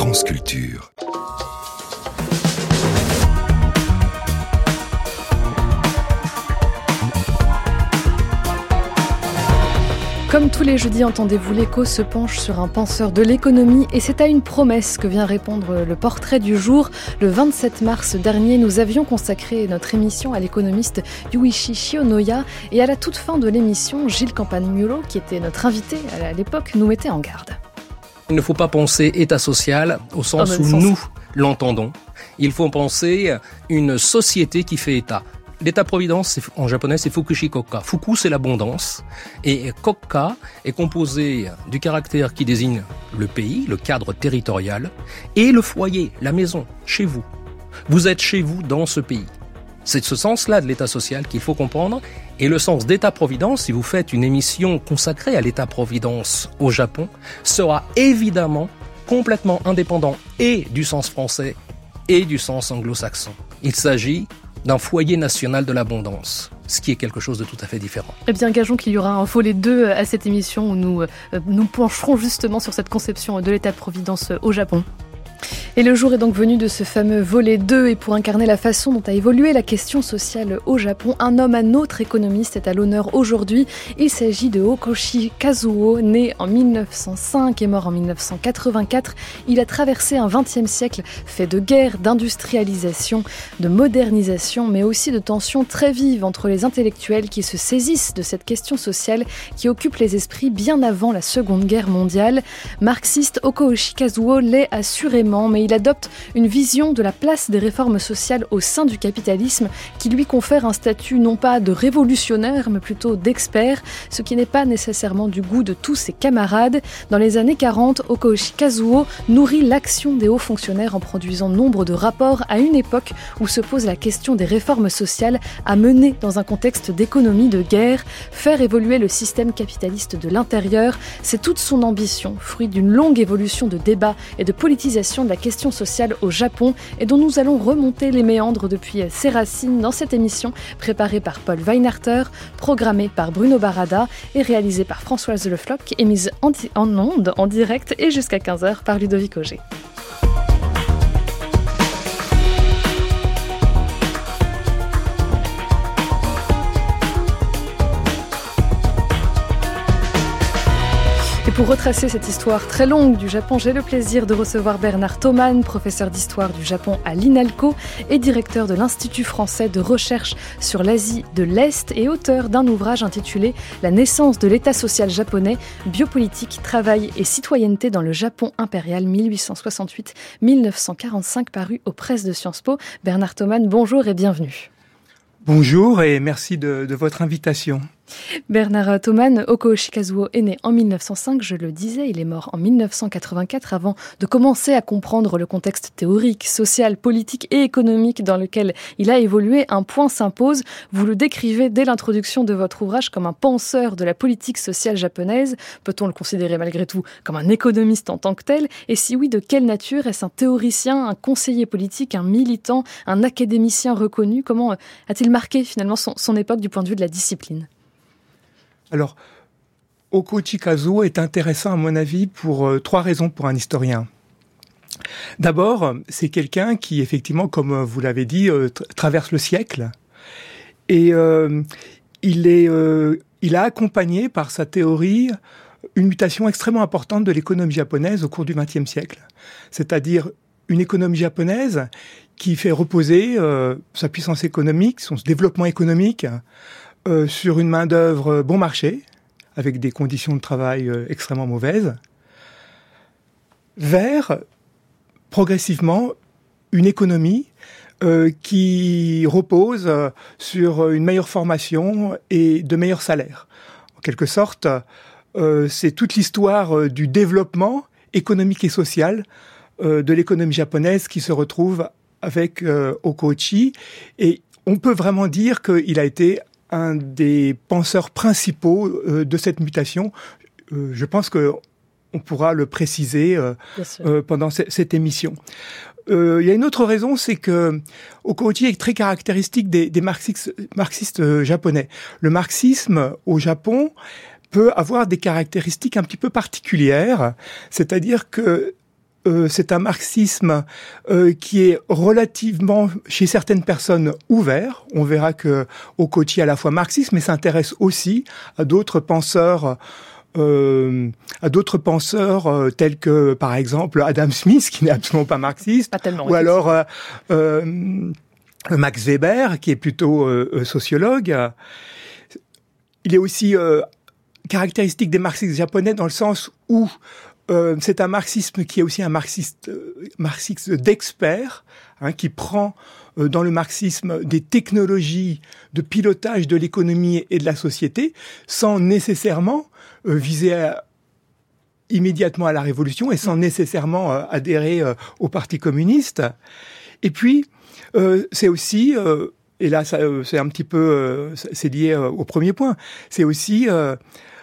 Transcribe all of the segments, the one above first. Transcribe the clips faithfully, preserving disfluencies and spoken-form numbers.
France Culture. Comme tous les jeudis, Entendez-vous l'écho se penche sur un penseur de l'économie et c'est à une promesse que vient répondre le portrait du jour. Le vingt-sept mars dernier, nous avions consacré notre émission à l'économiste Yuichi Shionoya et à la toute fin de l'émission, Gilles Campagnolo, qui était notre invité à l'époque, nous mettait en garde. Il ne faut pas penser État social au sens oh, où sens. nous l'entendons. Il faut penser une société qui fait État. L'État-providence, en japonais, c'est Fukushi-Kokka. Fuku, c'est l'abondance. Et Kokka est composé du caractère qui désigne le pays, le cadre territorial, et le foyer, la maison, chez vous. Vous êtes chez vous dans ce pays. C'est ce sens-là de l'État social qu'il faut comprendre. Et le sens d'État-providence, si vous faites une émission consacrée à l'État-providence au Japon, sera évidemment complètement indépendant et du sens français et du sens anglo-saxon. Il s'agit d'un foyer national de l'abondance, ce qui est quelque chose de tout à fait différent. Eh bien, gageons qu'il y aura un volet deux à cette émission où nous euh, nous pencherons justement sur cette conception de l'État-providence au Japon. Et le jour est donc venu de ce fameux volet deux et pour incarner la façon dont a évolué la question sociale au Japon, un homme, un autre économiste est à l'honneur aujourd'hui. Il s'agit de Okoshi Kazuo, né en mille neuf cent cinq et mort en mille neuf cent quatre-vingt-quatre. Il a traversé un vingtième siècle fait de guerre, d'industrialisation, de modernisation, mais aussi de tensions très vives entre les intellectuels qui se saisissent de cette question sociale qui occupe les esprits bien avant la Seconde Guerre mondiale. Marxiste, Okoshi Kazuo l'est assurément, mais il adopte une vision de la place des réformes sociales au sein du capitalisme qui lui confère un statut non pas de révolutionnaire, mais plutôt d'expert, ce qui n'est pas nécessairement du goût de tous ses camarades. Dans les années quarante, Okoshi Kazuo nourrit l'action des hauts fonctionnaires en produisant nombre de rapports à une époque où se pose la question des réformes sociales à mener dans un contexte d'économie de guerre. Faire évoluer le système capitaliste de l'intérieur, c'est toute son ambition, fruit d'une longue évolution de débat et de politisation de la question sociale au Japon et dont nous allons remonter les méandres depuis ses racines dans cette émission préparée par Paul Weinharter, programmée par Bruno Barada et réalisée par Françoise Le Floch et mise en, di- en onde, en direct et jusqu'à quinze heures par Ludovic Auger. Et pour retracer cette histoire très longue du Japon, j'ai le plaisir de recevoir Bernard Thoman, professeur d'histoire du Japon à l'INALCO et directeur de l'Institut français de recherche sur l'Asie de l'Est et auteur d'un ouvrage intitulé « La naissance de l'État social japonais, biopolitique, travail et citoyenneté dans le Japon impérial mille huit cent soixante-huit à mille neuf cent quarante-cinq » paru aux presses de Sciences Po. Bernard Thoman, bonjour et bienvenue. Bonjour et merci de, de votre invitation. Bernard Thoman, Okoshi Kazuo est né en mille neuf cent cinq, je le disais, il est mort en mille neuf cent quatre-vingt-quatre avant de commencer à comprendre le contexte théorique, social, politique et économique dans lequel il a évolué. Un point s'impose, vous le décrivez dès l'introduction de votre ouvrage comme un penseur de la politique sociale japonaise. Peut-on le considérer malgré tout comme un économiste en tant que tel? Et si oui, de quelle nature? Est-ce un théoricien, un conseiller politique, un militant, un académicien reconnu? Comment a-t-il marqué finalement son, son époque du point de vue de la discipline? Alors, Okoshi Kazuo est intéressant à mon avis pour euh, trois raisons pour un historien. D'abord, c'est quelqu'un qui effectivement, comme vous l'avez dit, euh, tra- traverse le siècle et euh, il est, euh, il a accompagné par sa théorie une mutation extrêmement importante de l'économie japonaise au cours du vingtième siècle. C'est-à-dire une économie japonaise qui fait reposer euh, sa puissance économique, son développement économique, Euh, sur une main-d'œuvre bon marché, avec des conditions de travail euh, extrêmement mauvaises, vers progressivement une économie euh, qui repose euh, sur une meilleure formation et de meilleurs salaires. En quelque sorte, euh, c'est toute l'histoire euh, du développement économique et social euh, de l'économie japonaise qui se retrouve avec euh, Okoshi, et on peut vraiment dire qu'il a été un des penseurs principaux euh, de cette mutation. Euh, je pense que on pourra le préciser euh, euh, pendant c- cette émission. Euh, il y a une autre raison, c'est que Okoshi est très caractéristique des, des marxistes, marxistes euh, japonais. Le marxisme au Japon peut avoir des caractéristiques un petit peu particulières, c'est-à-dire que euh, c'est un marxisme euh, qui est relativement, chez certaines personnes, ouvert. On verra que Okouchi est à la fois marxiste, mais s'intéresse aussi à d'autres penseurs Euh, à d'autres penseurs euh, tels que, par exemple, Adam Smith, qui n'est absolument pas marxiste, pas tellement, ou alors euh, euh, Max Weber, qui est plutôt euh, sociologue. Il est aussi euh, caractéristique des marxistes japonais dans le sens où euh, c'est un marxisme qui est aussi un marxiste, euh, marxiste d'expert, hein, qui prend euh, dans le marxisme des technologies de pilotage de l'économie et de la société, sans nécessairement euh, viser à, immédiatement à la révolution et sans nécessairement euh, adhérer euh, au Parti communiste. Et puis, euh, c'est aussi, euh, et là ça, euh, c'est un petit peu, euh, c'est lié euh, au premier point, c'est aussi euh,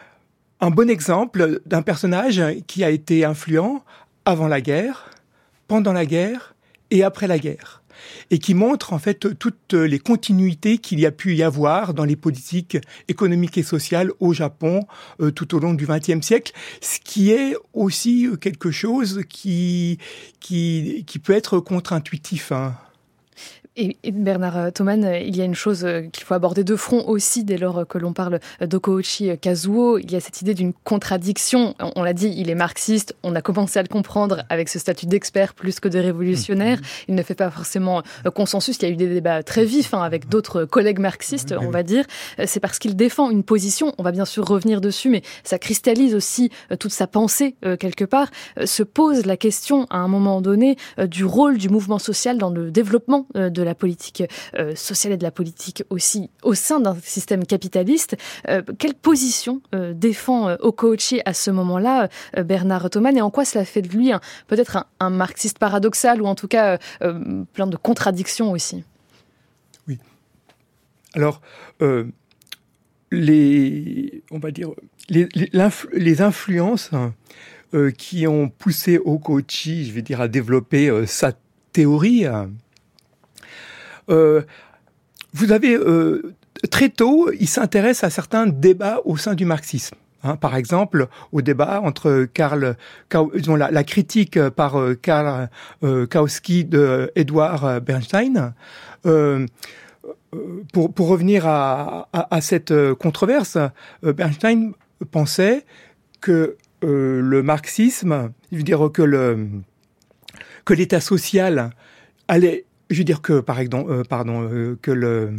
un bon exemple d'un personnage qui a été influent avant la guerre, pendant la guerre et après la guerre, et qui montre en fait toutes les continuités qu'il y a pu y avoir dans les politiques économiques et sociales au Japon euh, tout au long du vingtième siècle, ce qui est aussi quelque chose qui qui qui peut être contre-intuitif, hein. Et Bernard Thoman, il y a une chose qu'il faut aborder de front aussi dès lors que l'on parle d'Okouchi Kazuo. Il y a cette idée d'une contradiction. On l'a dit, il est marxiste. On a commencé à le comprendre avec ce statut d'expert plus que de révolutionnaire. Il ne fait pas forcément consensus. Il y a eu des débats très vifs hein, avec d'autres collègues marxistes, on va dire. C'est parce qu'il défend une position. On va bien sûr revenir dessus, mais ça cristallise aussi toute sa pensée quelque part. Se pose la question à un moment donné du rôle du mouvement social dans le développement de la politique euh, sociale et de la politique aussi au sein d'un système capitaliste. Euh, quelle position euh, défend euh, Okouchi à ce moment-là, euh, Bernard Thoman, et en quoi cela fait de lui un, peut-être un, un marxiste paradoxal ou en tout cas euh, plein de contradictions aussi? Oui. Alors, euh, les, on va dire, les, les, les influences hein, euh, qui ont poussé Okouchi, je vais dire, à développer euh, sa théorie. Hein, Euh, vous avez euh, très tôt, il s'intéresse à certains débats au sein du marxisme. Hein, par exemple, au débat entre Karl, disons, la, la critique par euh, Karl euh, Kautsky de Edward Bernstein. Euh, pour, pour revenir à, à, à cette controverse, Bernstein pensait que euh, le marxisme, je veux dire que le que l'État social allait Je veux dire que, par exemple, euh, pardon, euh, que le,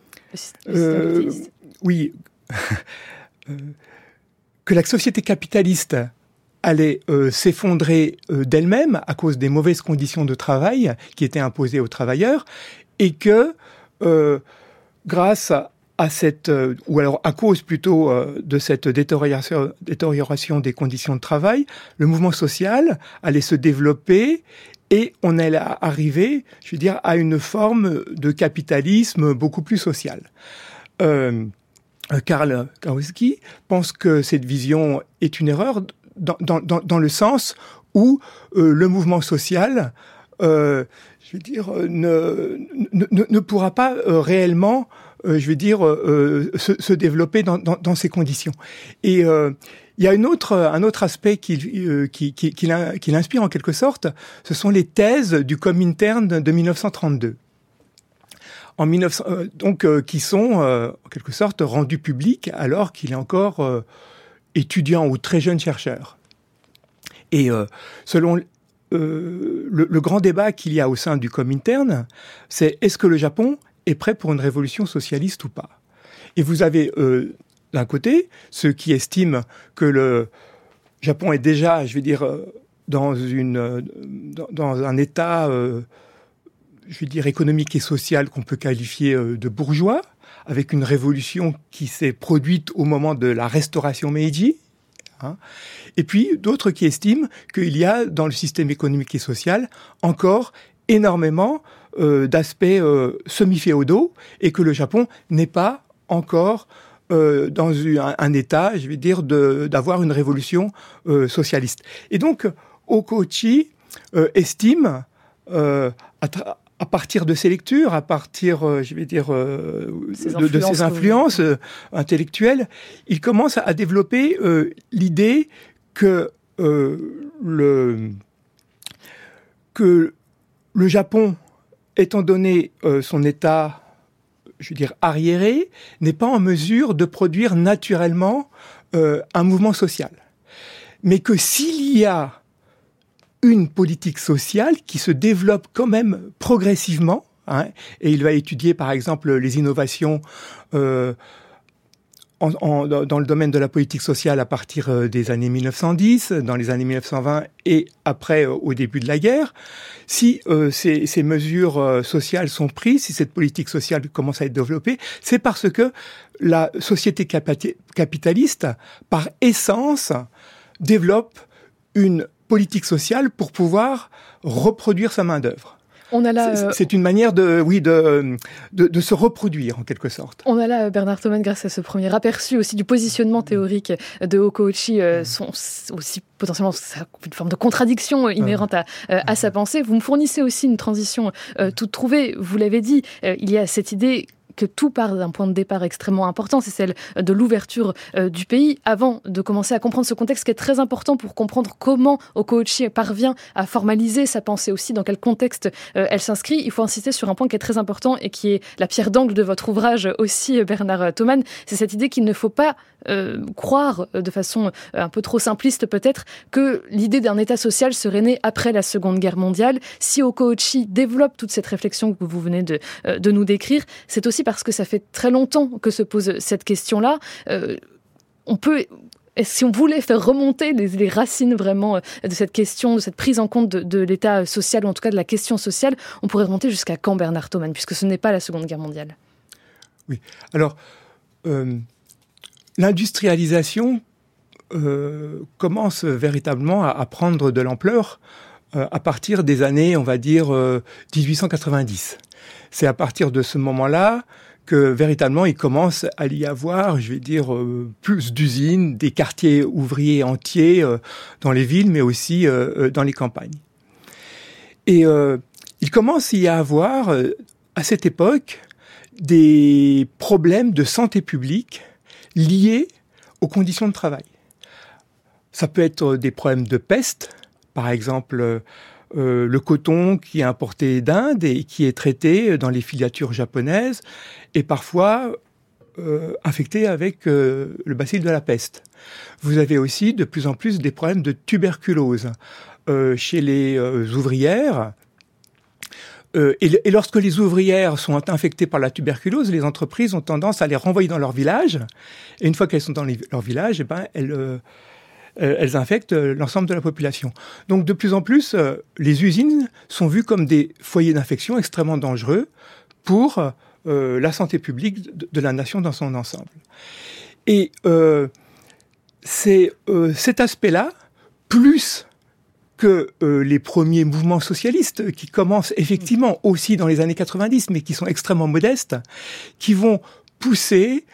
euh, oui, euh, que la société capitaliste allait euh, s'effondrer euh, d'elle-même à cause des mauvaises conditions de travail qui étaient imposées aux travailleurs, et que euh, grâce à, à cette, euh, ou alors à cause plutôt euh, de cette détérioration, détérioration des conditions de travail, le mouvement social allait se développer. Et on est arrivé, je veux dire, à une forme de capitalisme beaucoup plus social. Euh, Karl Kautsky pense que cette vision est une erreur dans, dans, dans, dans le sens où euh, le mouvement social, euh, je veux dire, ne, ne, ne pourra pas euh, réellement, euh, je veux dire, euh, se, se développer dans, dans, dans ces conditions. Et euh, il y a une autre, un autre aspect qui, euh, qui, qui, qui, qui l'inspire en quelque sorte, ce sont les thèses du Comintern de mille neuf cent trente-deux. En mille neuf cents, euh, donc, euh, qui sont euh, en quelque sorte rendues publiques alors qu'il est encore euh, étudiant ou très jeune chercheur. Et euh, selon euh, le, le grand débat qu'il y a au sein du Comintern, c'est est-ce que le Japon est prêt pour une révolution socialiste ou pas? Et vous avez euh, d'un côté, ceux qui estiment que le Japon est déjà, je vais dire, dans une, dans, dans un état, euh, je vais dire, économique et social qu'on peut qualifier de bourgeois, avec une révolution qui s'est produite au moment de la restauration Meiji. Hein. Et puis, d'autres qui estiment qu'il y a, dans le système économique et social, encore énormément euh, d'aspects euh, semi-féodaux et que le Japon n'est pas encore Euh, dans un, un état, je vais dire, de, d'avoir une révolution euh, socialiste. Et donc, Okouchi euh, estime, euh, à, tra- à partir de ses lectures, à partir, euh, je vais dire, euh, de, de ses influences euh, intellectuelles, il commence à, à développer euh, l'idée que euh, le, que le Japon, étant donné euh, son état, je veux dire, arriéré, n'est pas en mesure de produire naturellement euh, un mouvement social. Mais que s'il y a une politique sociale qui se développe quand même progressivement, hein, et il va étudier par exemple les innovations euh, En, en, dans le domaine de la politique sociale à partir des années mille neuf cent dix, dans les années mille neuf cent vingt et après euh, au début de la guerre, si euh, ces, ces mesures euh, sociales sont prises, si cette politique sociale commence à être développée, c'est parce que la société capati- capitaliste, par essence, développe une politique sociale pour pouvoir reproduire sa main-d'œuvre. On a là, c'est, c'est une manière de, oui, de, de, de se reproduire en quelque sorte. On a là, Bernard Thoman, grâce à ce premier aperçu aussi du positionnement théorique de Hokouchi, euh, sont aussi potentiellement une forme de contradiction inhérente à, à sa pensée. Vous me fournissez aussi une transition euh, toute trouvée. Vous l'avez dit, euh, il y a cette idée que tout part d'un point de départ extrêmement important, c'est celle de l'ouverture euh, du pays, avant de commencer à comprendre ce contexte qui est très important pour comprendre comment Hokouchi parvient à formaliser sa pensée aussi, dans quel contexte euh, elle s'inscrit. Il faut insister sur un point qui est très important et qui est la pierre d'angle de votre ouvrage aussi, Bernard Thoman, c'est cette idée qu'il ne faut pas euh, croire de façon un peu trop simpliste peut-être que l'idée d'un État social serait née après la Seconde Guerre mondiale. Si Hokouchi développe toute cette réflexion que vous venez de, euh, de nous décrire, c'est aussi parce que ça fait très longtemps que se pose cette question-là. Euh, on peut, si on voulait faire remonter les, les racines vraiment de cette question, de cette prise en compte de, de l'État social, ou en tout cas de la question sociale, on pourrait remonter jusqu'à quand, Bernard Thoman, puisque ce n'est pas la Seconde Guerre mondiale. Oui, alors, euh, l'industrialisation euh, commence véritablement à, à prendre de l'ampleur euh, à partir des années, on va dire, euh, dix-huit cent quatre-vingt-dix. C'est à partir de ce moment-là que véritablement il commence à y avoir, je vais dire, euh, plus d'usines, des quartiers ouvriers entiers euh, dans les villes, mais aussi euh, dans les campagnes. Et euh, il commence à y avoir, euh, à cette époque, des problèmes de santé publique liés aux conditions de travail. Ça peut être des problèmes de peste, par exemple... Euh, le coton qui est importé d'Inde et qui est traité dans les filatures japonaises est parfois euh, infecté avec euh, le bacille de la peste. Vous avez aussi de plus en plus des problèmes de tuberculose euh, chez les euh, ouvrières. Euh, et, et lorsque les ouvrières sont infectées par la tuberculose, les entreprises ont tendance à les renvoyer dans leur village. Et une fois qu'elles sont dans les, leur village, eh ben, elles... Euh, elles infectent l'ensemble de la population. Donc de plus en plus, euh, les usines sont vues comme des foyers d'infection extrêmement dangereux pour euh, la santé publique de, de la nation dans son ensemble. Et euh, c'est euh, cet aspect-là, plus que euh, les premiers mouvements socialistes qui commencent effectivement aussi dans les années quatre-vingt-dix, mais qui sont extrêmement modestes, qui vont pousser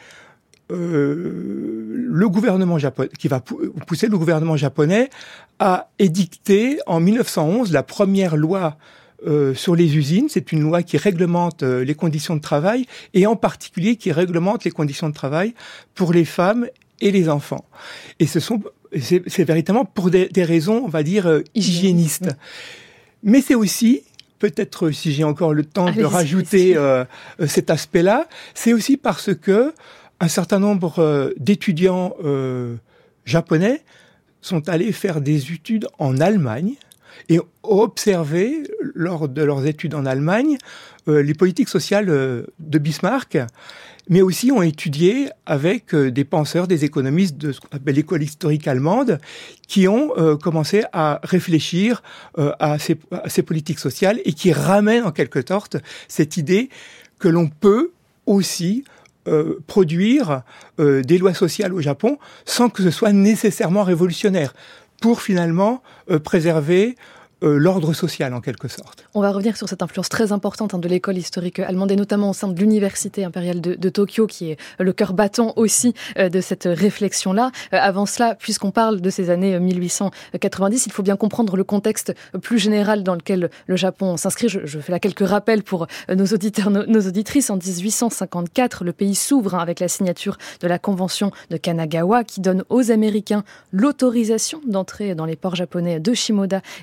Euh, le gouvernement japonais, qui va pousser le gouvernement japonais à édicter en mille neuf cent onze la première loi euh, sur les usines. C'est une loi qui réglemente euh, les conditions de travail et en particulier qui réglemente les conditions de travail pour les femmes et les enfants. Et ce sont, c'est, c'est véritablement pour des, des raisons, on va dire, euh, hygiénistes. Mais c'est aussi, peut-être si j'ai encore le temps Allez, de rajouter euh, cet aspect-là, c'est aussi parce que un certain nombre euh, d'étudiants euh, japonais sont allés faire des études en Allemagne et ont observé, lors de leurs études en Allemagne, euh, les politiques sociales euh, de Bismarck, mais aussi ont étudié avec euh, des penseurs, des économistes de ce qu'on appelle l'école historique allemande, qui ont euh, commencé à réfléchir euh, à, ces, à ces politiques sociales et qui ramènent en quelque sorte cette idée que l'on peut aussi Euh, produire euh, des lois sociales au Japon sans que ce soit nécessairement révolutionnaire, pour finalement euh, préserver Euh, l'ordre social en quelque sorte. On va revenir sur cette influence très importante hein, de l'école historique allemande et notamment au sein de l'université impériale de, de Tokyo qui est le cœur battant aussi euh, de cette réflexion-là. Euh, avant cela, puisqu'on parle de ces années mille huit cent quatre-vingt-dix, il faut bien comprendre le contexte plus général dans lequel le Japon s'inscrit. Je, je fais là quelques rappels pour nos auditeurs, nos, nos auditrices. En dix-huit cent cinquante-quatre, le pays s'ouvre hein, avec la signature de la Convention de Kanagawa qui donne aux Américains l'autorisation d'entrer dans les ports japonais de Shimoda et de Hakone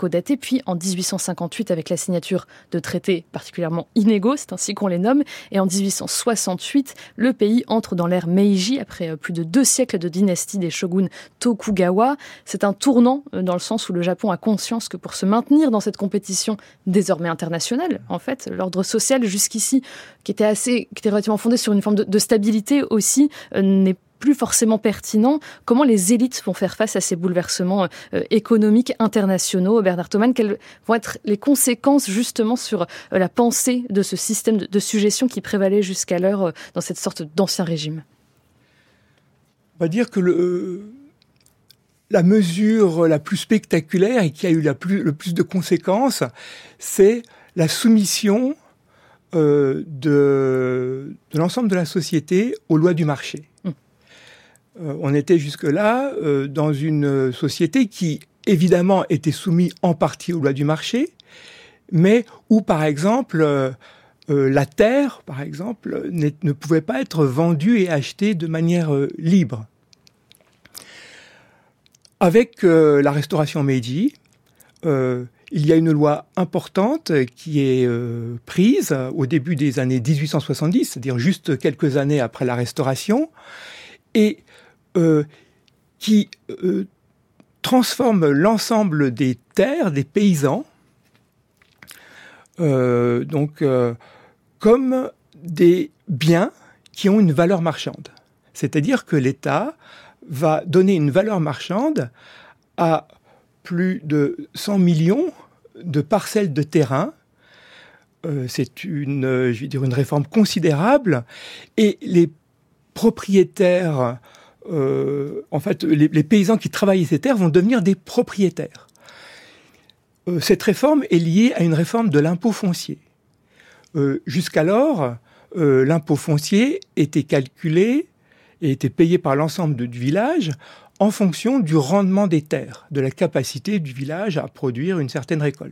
greco-daté, puis en dix-huit cent cinquante-huit avec la signature de traités particulièrement inégaux, c'est ainsi qu'on les nomme, et en dix-huit cent soixante-huit, le pays entre dans l'ère Meiji après plus de deux siècles de dynastie des shoguns Tokugawa. C'est un tournant dans le sens où le Japon a conscience que pour se maintenir dans cette compétition désormais internationale, en fait, l'ordre social jusqu'ici, qui était assez, qui était relativement fondé sur une forme de, de stabilité aussi, euh, n'est plus forcément pertinent. Comment les élites vont faire face à ces bouleversements euh, économiques internationaux, Bernard Thoman? Quelles vont être les conséquences justement sur euh, la pensée de ce système de, de suggestion qui prévalait jusqu'alors euh, dans cette sorte d'ancien régime? On va dire que le, euh, la mesure la plus spectaculaire et qui a eu la plus, le plus de conséquences, c'est la soumission euh, de, de l'ensemble de la société aux lois du marché. Mmh. Euh, on était jusque-là euh, dans une société qui, évidemment, était soumise en partie aux lois du marché, mais où, par exemple, euh, euh, la terre, par exemple, ne pouvait pas être vendue et achetée de manière euh, libre. Avec euh, la restauration Meiji, euh, il y a une loi importante qui est euh, prise au début des années dix-huit cent soixante-dix, c'est-à-dire juste quelques années après la Restauration, et euh, qui euh, transforme l'ensemble des terres des paysans euh, donc, euh, comme des biens qui ont une valeur marchande. C'est-à-dire que l'État va donner une valeur marchande à plus de cent millions de parcelles de terrain. Euh, c'est une, je vais dire, une réforme considérable. Et les propriétaires, euh, en fait, les, les paysans qui travaillaient ces terres vont devenir des propriétaires. Euh, cette réforme est liée à une réforme de l'impôt foncier. Euh, jusqu'alors, euh, l'impôt foncier était calculé et était payé par l'ensemble de, du village en fonction du rendement des terres, de la capacité du village à produire une certaine récolte.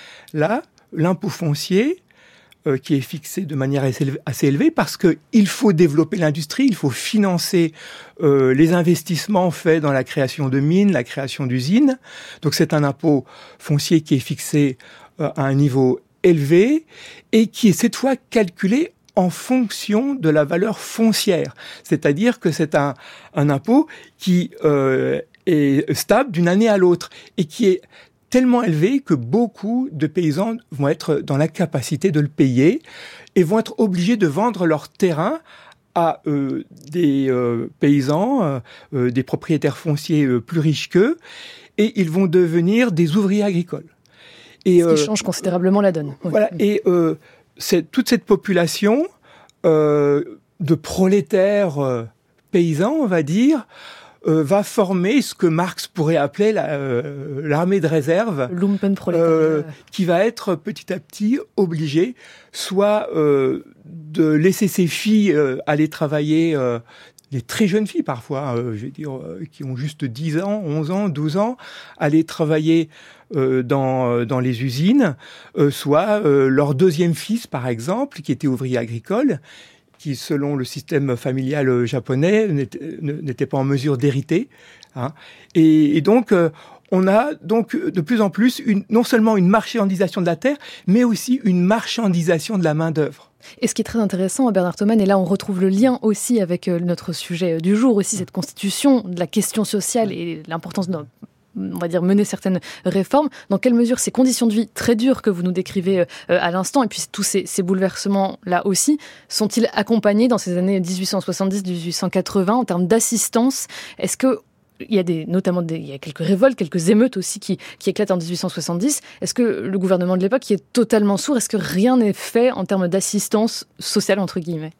Là, l'impôt foncier, euh, qui est fixé de manière assez élevée, parce qu'il faut développer l'industrie, il faut financer euh, les investissements faits dans la création de mines, la création d'usines. Donc c'est un impôt foncier qui est fixé euh, à un niveau élevé et qui est cette fois calculé en fonction de la valeur foncière. C'est-à-dire que c'est un, un impôt qui euh, est stable d'une année à l'autre et qui est tellement élevé que beaucoup de paysans vont être dans la capacité de le payer et vont être obligés de vendre leur terrain à euh, des euh, paysans, euh, des propriétaires fonciers euh, plus riches qu'eux, et ils vont devenir des ouvriers agricoles. Et, Ce qui euh, change considérablement la donne. Voilà, et euh, c'est toute cette population euh, de prolétaires euh, paysans, on va dire, euh, va former ce que Marx pourrait appeler la, euh, l'armée de réserve, euh, qui va être petit à petit obligée soit euh, de laisser ses filles euh, aller travailler, euh, les très jeunes filles parfois, euh, je vais dire, euh, qui ont juste dix ans, onze ans, douze ans, aller travailler Euh, dans, dans les usines, euh, soit euh, leur deuxième fils, par exemple, qui était ouvrier agricole, qui, selon le système familial japonais, n'était, n'était pas en mesure d'hériter. Hein. Et, et donc, euh, on a donc de plus en plus une, non seulement une marchandisation de la terre, mais aussi une marchandisation de la main-d'œuvre. Et ce qui est très intéressant, Bernard Thoman, et là on retrouve le lien aussi avec notre sujet du jour, aussi cette constitution de la question sociale et l'importance de on va dire, mener certaines réformes. Dans quelle mesure ces conditions de vie très dures que vous nous décrivez euh, à l'instant, et puis tous ces, ces bouleversements-là aussi, sont-ils accompagnés dans ces années dix-huit cent soixante-dix dix-huit cent quatre-vingts en termes d'assistance? Est-ce que il y a des, notamment des, il y a quelques révoltes, quelques émeutes aussi qui, qui éclatent en dix-huit cent soixante-dix. Est-ce que le gouvernement de l'époque qui est totalement sourd, est-ce que rien n'est fait en termes d'assistance sociale, entre guillemets?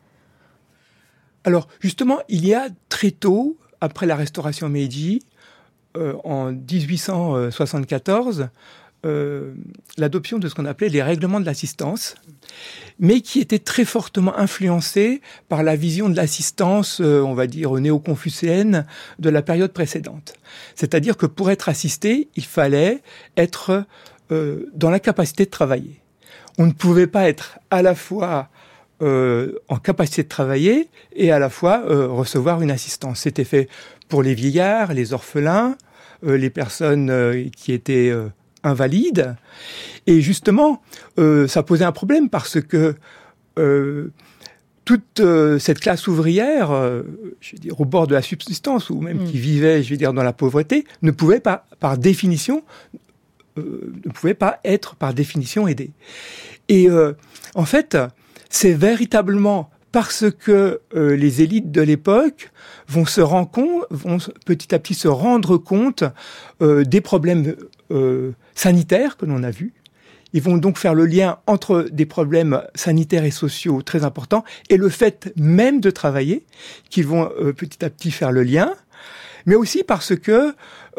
Alors, justement, il y a très tôt, après la restauration Meiji, Euh, en dix-huit cent soixante-quatorze, euh, l'adoption de ce qu'on appelait les règlements de l'assistance, mais qui étaient très fortement influencés par la vision de l'assistance, euh, on va dire, néo-confucéenne de la période précédente. C'est-à-dire que pour être assisté, il fallait être euh, dans la capacité de travailler. On ne pouvait pas être à la fois euh, en capacité de travailler et à la fois euh, recevoir une assistance. C'était fait pour les vieillards, les orphelins, euh, les personnes euh, qui étaient euh, invalides. Et justement, euh, ça posait un problème parce que euh, toute euh, cette classe ouvrière, euh, je veux dire, au bord de la subsistance, ou même mmh. qui vivait, je veux dire, dans la pauvreté, ne pouvait pas, par définition, euh, ne pouvait pas être, par définition, aidée. Et euh, en fait, c'est véritablement parce que euh, les élites de l'époque vont se rendre compte, vont petit à petit se rendre compte euh, des problèmes euh, sanitaires que l'on a vus. Ils vont donc faire le lien entre des problèmes sanitaires et sociaux très importants et le fait même de travailler, qu'ils vont euh, petit à petit faire le lien, mais aussi parce que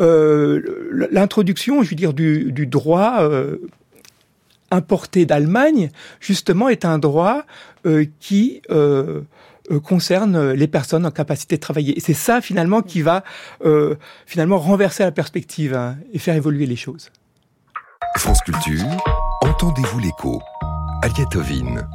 euh, l'introduction, je veux dire, du, du droit euh, importé d'Allemagne, justement, est un droit euh, qui euh, euh, concerne les personnes en capacité de travailler. Et c'est ça, finalement, qui va euh, finalement renverser la perspective hein, et faire évoluer les choses. France Culture, entendez-vous l'écho? Aliette Ovine.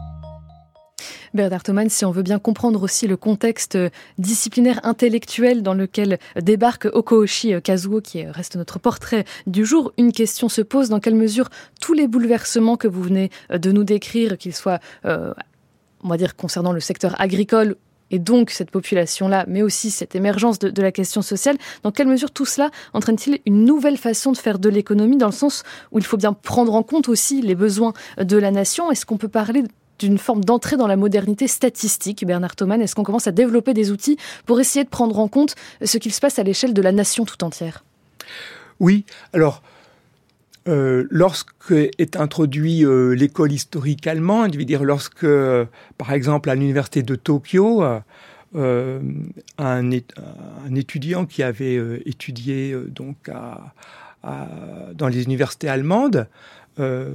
Bernard Thoman, si on veut bien comprendre aussi le contexte disciplinaire intellectuel dans lequel débarque Okooshi Kazuo, qui reste notre portrait du jour, une question se pose: dans quelle mesure tous les bouleversements que vous venez de nous décrire, qu'ils soient, euh, on va dire, concernant le secteur agricole, et donc cette population-là, mais aussi cette émergence de, de la question sociale, dans quelle mesure tout cela entraîne-t-il une nouvelle façon de faire de l'économie, dans le sens où il faut bien prendre en compte aussi les besoins de la nation? Est-ce qu'on peut parler d'une forme d'entrée dans la modernité statistique, Bernard Thoman? Est-ce qu'on commence à développer des outils pour essayer de prendre en compte ce qu'il se passe à l'échelle de la nation tout entière? Oui, alors, euh, lorsque est introduit euh, l'école historique allemande, je veux dire, lorsque, euh, par exemple, à l'université de Tokyo, euh, un, é- un étudiant qui avait euh, étudié euh, donc à, à, dans les universités allemandes, euh,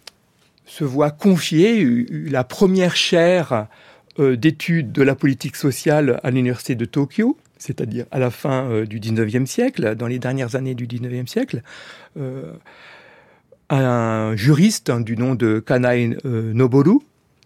se voit confier la première chaire euh, d'études de la politique sociale à l'université de Tokyo, c'est-à-dire à la fin euh, du dix-neuvième siècle, dans les dernières années du dix-neuvième siècle, euh, un juriste hein, du nom de Kanai euh, Noboru.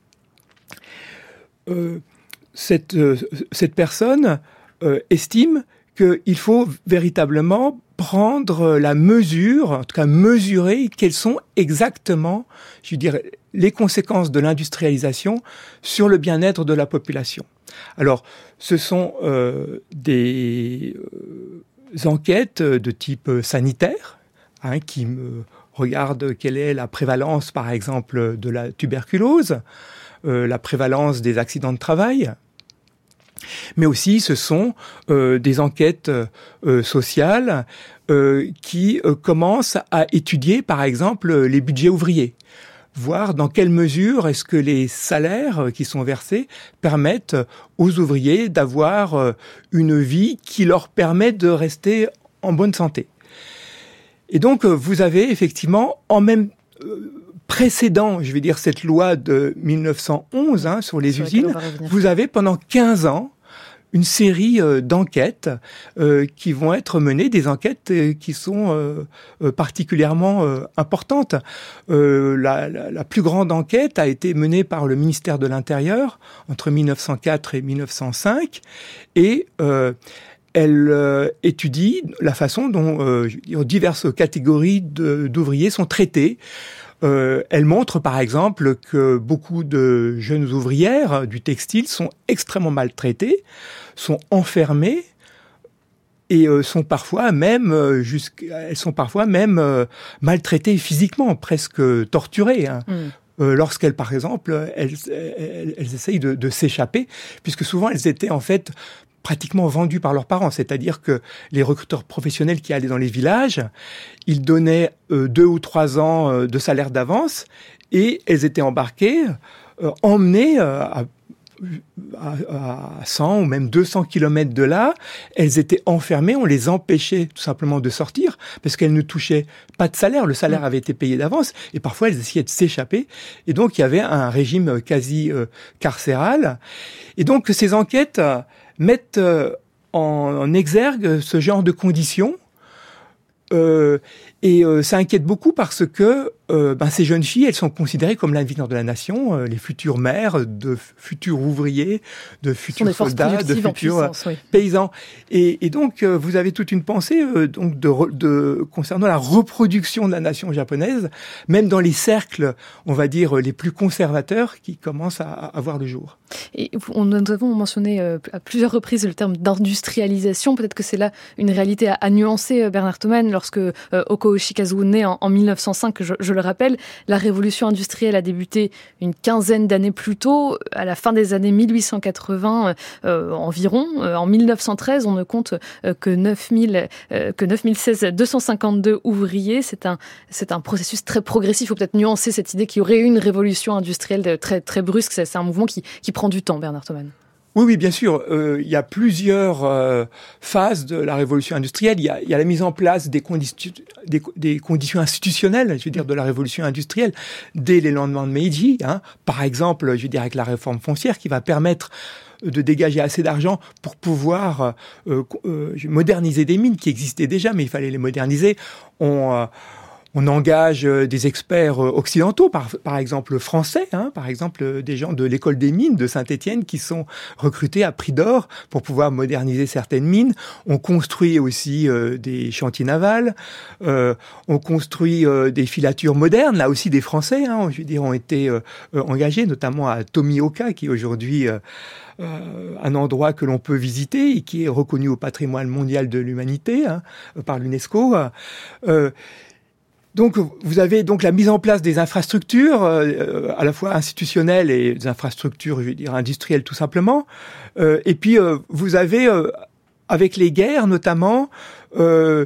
Euh, cette, euh, cette personne euh, estime qu'il faut véritablement prendre la mesure, en tout cas mesurer quelles sont exactement, je veux dire, les conséquences de l'industrialisation sur le bien-être de la population. Alors, ce sont euh, des euh, enquêtes de type sanitaire, hein, qui me regardent quelle est la prévalence, par exemple, de la tuberculose, euh, la prévalence des accidents de travail. Mais aussi, ce sont euh, des enquêtes euh, sociales euh, qui euh, commencent à étudier, par exemple, les budgets ouvriers. Voir dans quelle mesure est-ce que les salaires qui sont versés permettent aux ouvriers d'avoir euh, une vie qui leur permet de rester en bonne santé. Et donc, euh, vous avez effectivement, en même euh, précédent, je vais dire, cette loi de mille neuf cent onze hein, sur les sur usines, vous avez pendant quinze ans une série euh, d'enquêtes euh, qui vont être menées, des enquêtes euh, qui sont euh, euh, particulièrement euh, importantes. Euh, la, la, la plus grande enquête a été menée par le ministère de l'Intérieur entre mille neuf cent quatre et mille neuf cent cinq et euh, elle euh, étudie la façon dont euh, diverses catégories de, d'ouvriers sont traitées. Euh, elle montre par exemple que beaucoup de jeunes ouvrières du textile sont extrêmement maltraitées, sont enfermées et euh, sont parfois même euh, jusqu'à, elles sont parfois même euh, maltraitées physiquement, presque torturées. Hein. Mm. Euh, lorsqu'elles, par exemple, elles, elles, elles essayent de, de s'échapper, puisque souvent elles étaient en fait pratiquement vendus par leurs parents, c'est-à-dire que les recruteurs professionnels qui allaient dans les villages, ils donnaient euh, deux ou trois ans euh, de salaire d'avance et elles étaient embarquées, euh, emmenées euh, à, à, à cent ou même deux cents kilomètres de là. Elles étaient enfermées, on les empêchait tout simplement de sortir parce qu'elles ne touchaient pas de salaire. Le salaire avait été payé d'avance et parfois elles essayaient de s'échapper. Et donc il y avait un régime quasi euh, carcéral. Et donc ces enquêtes euh, mettent euh, en, en exergue ce genre de conditions euh, et euh, ça inquiète beaucoup parce que euh, ben, ces jeunes filles, elles sont considérées comme l'avenir de la nation, euh, les futures mères, de f- futurs ouvriers, de futurs soldats, de futurs puissance, oui. paysans. Et, et donc, euh, vous avez toute une pensée euh, donc de, re- de concernant la reproduction de la nation japonaise, même dans les cercles, on va dire, les plus conservateurs qui commencent à, à voir le jour. Et on, nous avons mentionné euh, à plusieurs reprises le terme d'industrialisation. Peut-être que c'est là une réalité à, à nuancer, euh, Bernard Thoman. Lorsque euh, Okao Oshikazu naît en, en mille neuf cent cinq, je, je le rappelle, la révolution industrielle a débuté une quinzaine d'années plus tôt, à la fin des années mille huit cent quatre-vingts euh, environ. Euh, en mille neuf cent treize, on ne compte euh, que neuf mille, euh, que neuf mille seize deux cent cinquante-deux ouvriers. C'est un, c'est un processus très progressif. Il faut peut-être nuancer cette idée qu'il y aurait eu une révolution industrielle très, très brusque. C'est, c'est un mouvement qui, qui prend du temps, Bernard Thoman. Oui, oui, bien sûr. Euh, il y a plusieurs euh, phases de la révolution industrielle. Il y a, il y a la mise en place des, condi- des, des conditions institutionnelles, je veux dire, de la révolution industrielle dès les lendemains de Meiji. Hein. Par exemple, je veux dire, avec la réforme foncière qui va permettre de dégager assez d'argent pour pouvoir euh, euh, moderniser des mines qui existaient déjà, mais il fallait les moderniser. On... Euh, On engage des experts occidentaux, par, par exemple français, hein, par exemple des gens de l'école des mines de Saint-Étienne qui sont recrutés à prix d'or pour pouvoir moderniser certaines mines. On construit aussi euh, des chantiers navals, euh, on construit euh, des filatures modernes, là aussi des Français, hein, je veux dire, ont été euh, engagés, notamment à Tomioka, qui est aujourd'hui euh, euh, un endroit que l'on peut visiter et qui est reconnu au patrimoine mondial de l'humanité hein, par l'UNESCO. Euh, Donc, vous avez donc la mise en place des infrastructures, euh, à la fois institutionnelles et des infrastructures, je veux dire, industrielles tout simplement. Euh, et puis, euh, vous avez, euh, avec les guerres notamment, euh,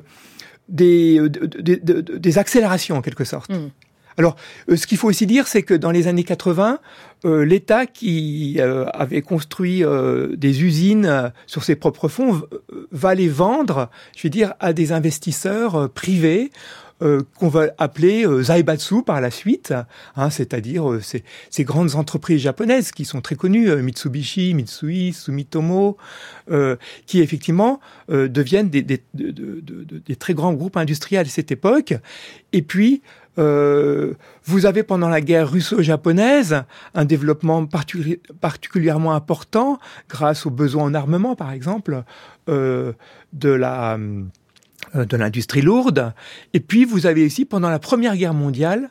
des, des, des, des accélérations en quelque sorte. Mmh. Alors, euh, ce qu'il faut aussi dire, c'est que dans les années quatre-vingts, euh, l'État qui euh, avait construit euh, des usines euh, sur ses propres fonds v- va les vendre, je veux dire, à des investisseurs euh, privés, Euh, qu'on va appeler euh, Zaibatsu par la suite, hein, c'est-à-dire euh, ces, ces grandes entreprises japonaises qui sont très connues, euh, Mitsubishi, Mitsui, Sumitomo, euh, qui effectivement euh, deviennent des, des, de, de, de, des très grands groupes industriels à cette époque. Et puis, euh, vous avez pendant la guerre russo-japonaise un développement particuli- particulièrement important grâce aux besoins en armement, par exemple, euh, de la... de l'industrie lourde. Et puis, vous avez aussi, pendant la Première Guerre mondiale,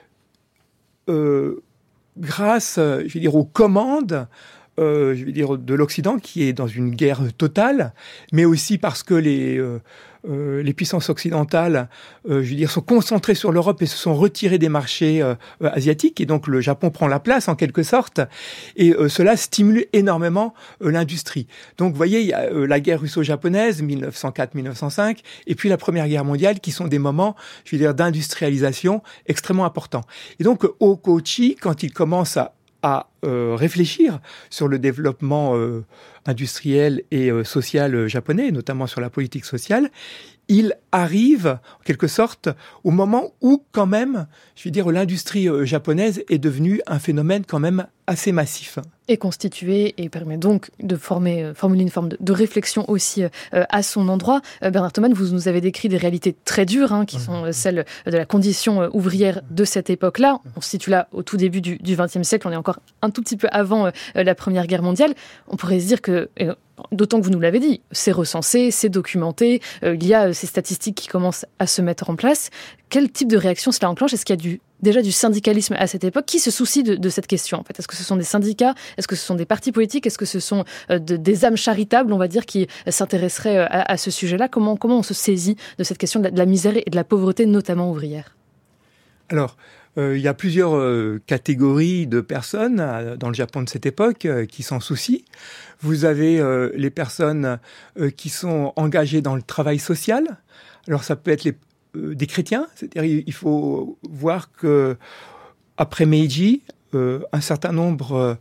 euh, grâce, je veux dire, aux commandes, euh, je veux dire, de l'Occident, qui est dans une guerre totale, mais aussi parce que les... Euh, Euh, les puissances occidentales, euh, je veux dire, sont concentrées sur l'Europe et se sont retirées des marchés euh, euh, asiatiques. Et donc, le Japon prend la place, en quelque sorte. Et euh, cela stimule énormément euh, l'industrie. Donc, vous voyez, il y a euh, la guerre russo-japonaise, mille neuf cent quatre mille neuf cent cinq, et puis la Première Guerre mondiale, qui sont des moments, je veux dire, d'industrialisation extrêmement importants. Et donc, Okauchi, quand il commence à à euh, réfléchir sur le développement euh, industriel et euh, social euh, japonais, notamment sur la politique sociale, il arrive, en quelque sorte, au moment où, quand même, je veux dire, l'industrie euh, japonaise est devenue un phénomène quand même assez massif. Et constitué, et permet donc de former, euh, formuler une forme de, de réflexion aussi euh, à son endroit. Euh, Bernard Thoman, vous nous avez décrit des réalités très dures, hein, qui sont euh, celles de la condition euh, ouvrière de cette époque-là. On se situe là au tout début du vingtième siècle, on est encore un tout petit peu avant euh, la Première Guerre mondiale. On pourrait se dire que... Euh, D'autant que vous nous l'avez dit, c'est recensé, c'est documenté, euh, il y a euh, ces statistiques qui commencent à se mettre en place. Quel type de réaction cela enclenche ? Est-ce qu'il y a du, déjà du syndicalisme à cette époque ? Qui se soucie de, de cette question en fait ? Est-ce que ce sont des syndicats ? Est-ce que ce sont des partis politiques ? Est-ce que ce sont euh, de, des âmes charitables, on va dire, qui euh, s'intéresseraient euh, à, à ce sujet-là ? Comment, comment on se saisit de cette question de la, de la misère et de la pauvreté, notamment ouvrière ? Alors, Euh, il y a plusieurs euh, catégories de personnes euh, dans le Japon de cette époque euh, qui s'en soucient. Vous avez euh, les personnes euh, qui sont engagées dans le travail social. Alors ça peut être les, euh, des chrétiens, c'est-à-dire il, il faut voir que après Meiji, euh, un certain nombre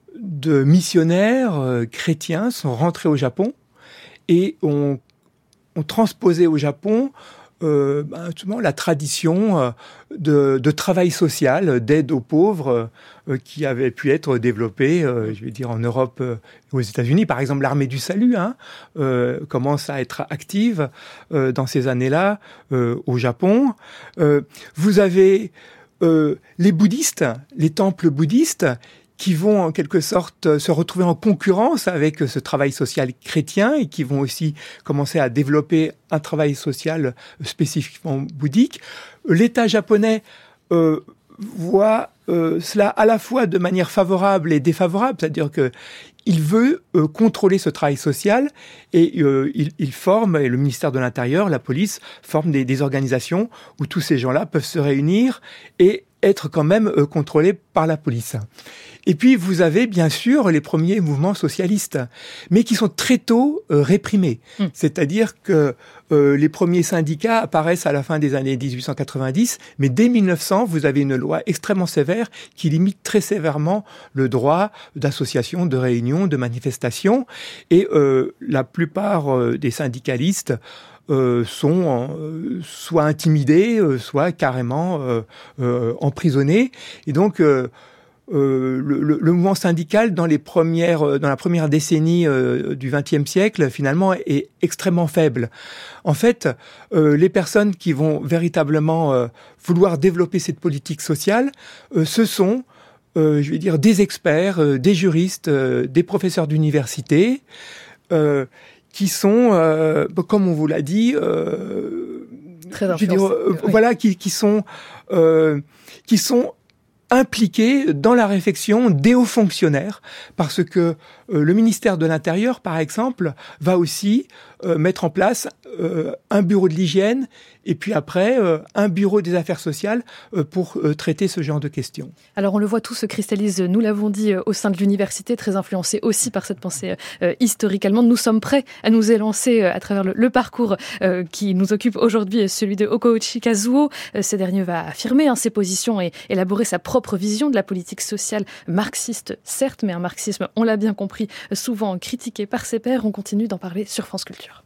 de missionnaires euh, chrétiens sont rentrés au Japon et ont, ont transposé au Japon Euh, ben, justement, la tradition euh, de, de travail social, d'aide aux pauvres euh, qui avait pu être développée, euh, je vais dire, en Europe euh, aux États-Unis. Par exemple, l'armée du salut hein, euh, commence à être active euh, dans ces années-là euh, au Japon. Euh, vous avez euh, les bouddhistes, les temples bouddhistes, qui vont en quelque sorte se retrouver en concurrence avec ce travail social chrétien et qui vont aussi commencer à développer un travail social spécifiquement bouddhique. L'État japonais euh, voit euh, cela à la fois de manière favorable et défavorable, c'est-à-dire que il veut euh, contrôler ce travail social et euh, il, il forme, et le ministère de l'Intérieur, la police, forme des, des organisations où tous ces gens-là peuvent se réunir et être quand même euh, contrôlés par la police. Et puis vous avez bien sûr les premiers mouvements socialistes, mais qui sont très tôt euh, réprimés. Mmh. C'est-à-dire que euh, les premiers syndicats apparaissent à la fin des années dix-huit cent quatre-vingt-dix, mais dès mille neuf cents, vous avez une loi extrêmement sévère qui limite très sévèrement le droit d'association, de réunion, de manifestation. Et euh, la plupart euh, des syndicalistes Euh, sont euh, soit intimidés, euh, soit carrément euh, euh, emprisonnés. Et donc, euh, euh, le, le, le mouvement syndical, dans les premières, dans la première décennie euh, du vingtième siècle, finalement, est extrêmement faible. En fait, euh, les personnes qui vont véritablement euh, vouloir développer cette politique sociale, euh, ce sont euh, je vais dire des experts, euh, des juristes, euh, des professeurs d'université, euh, qui sont, euh, comme on vous l'a dit, euh, très je veux dire, euh, oui. voilà, qui, qui sont, euh, qui sont impliqués dans la réflexion des hauts fonctionnaires, parce que euh, le ministère de l'Intérieur, par exemple, va aussi euh, mettre en place euh, un bureau de l'hygiène et puis après euh, un bureau des affaires sociales euh, pour euh, traiter ce genre de questions. Alors on le voit, tout se cristallise, nous l'avons dit, au sein de l'université, très influencé aussi par cette pensée euh, historique allemande. Nous sommes prêts à nous élancer euh, à travers le, le parcours euh, qui nous occupe aujourd'hui, celui de Okouchi Kazuo. Euh, ce dernier va affirmer hein, ses positions et élaborer sa propre vision de la politique sociale marxiste, certes, mais un marxisme, on l'a bien compris, souvent critiqué par ses pairs. On continue d'en parler sur France Culture.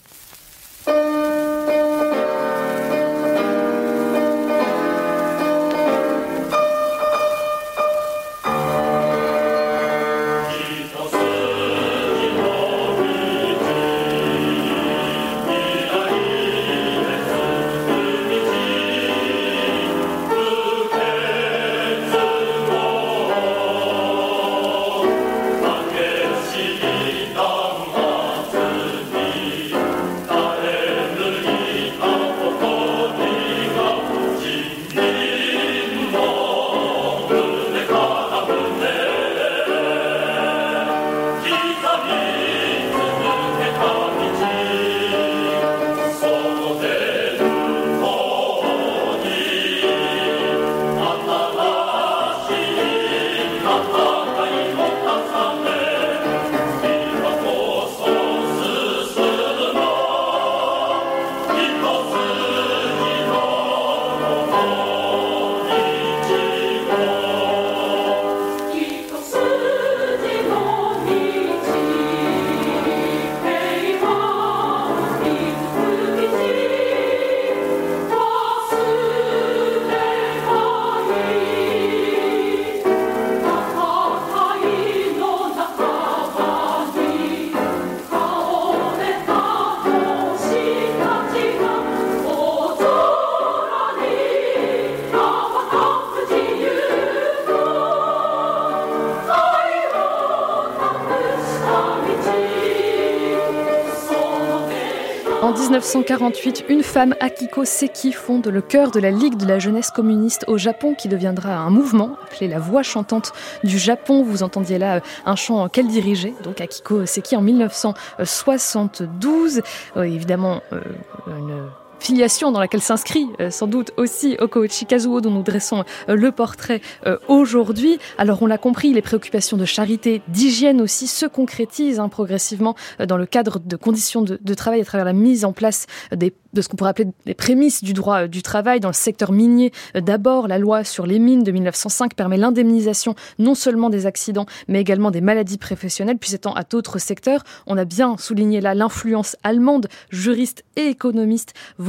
En dix-neuf cent quarante-huit, une femme, Akiko Seki, fonde le cœur de la Ligue de la jeunesse communiste au Japon, qui deviendra un mouvement appelé la Voix chantante du Japon. Vous entendiez là un chant qu'elle dirigeait, donc Akiko Seki, en mille neuf cent soixante-douze. Euh, évidemment, euh, une filiation dans laquelle s'inscrit euh, sans doute aussi Okouchi Kazuo, dont nous dressons euh, le portrait euh, aujourd'hui. Alors on l'a compris, les préoccupations de charité, d'hygiène aussi se concrétisent hein, progressivement euh, dans le cadre de conditions de, de travail à travers la mise en place des de ce qu'on pourrait appeler les prémices du droit du travail dans le secteur minier. D'abord, la loi sur les mines de mille neuf cent cinq permet l'indemnisation non seulement des accidents, mais également des maladies professionnelles, puis s'étend à d'autres secteurs. On a bien souligné là l'influence allemande. Juristes et économistes vont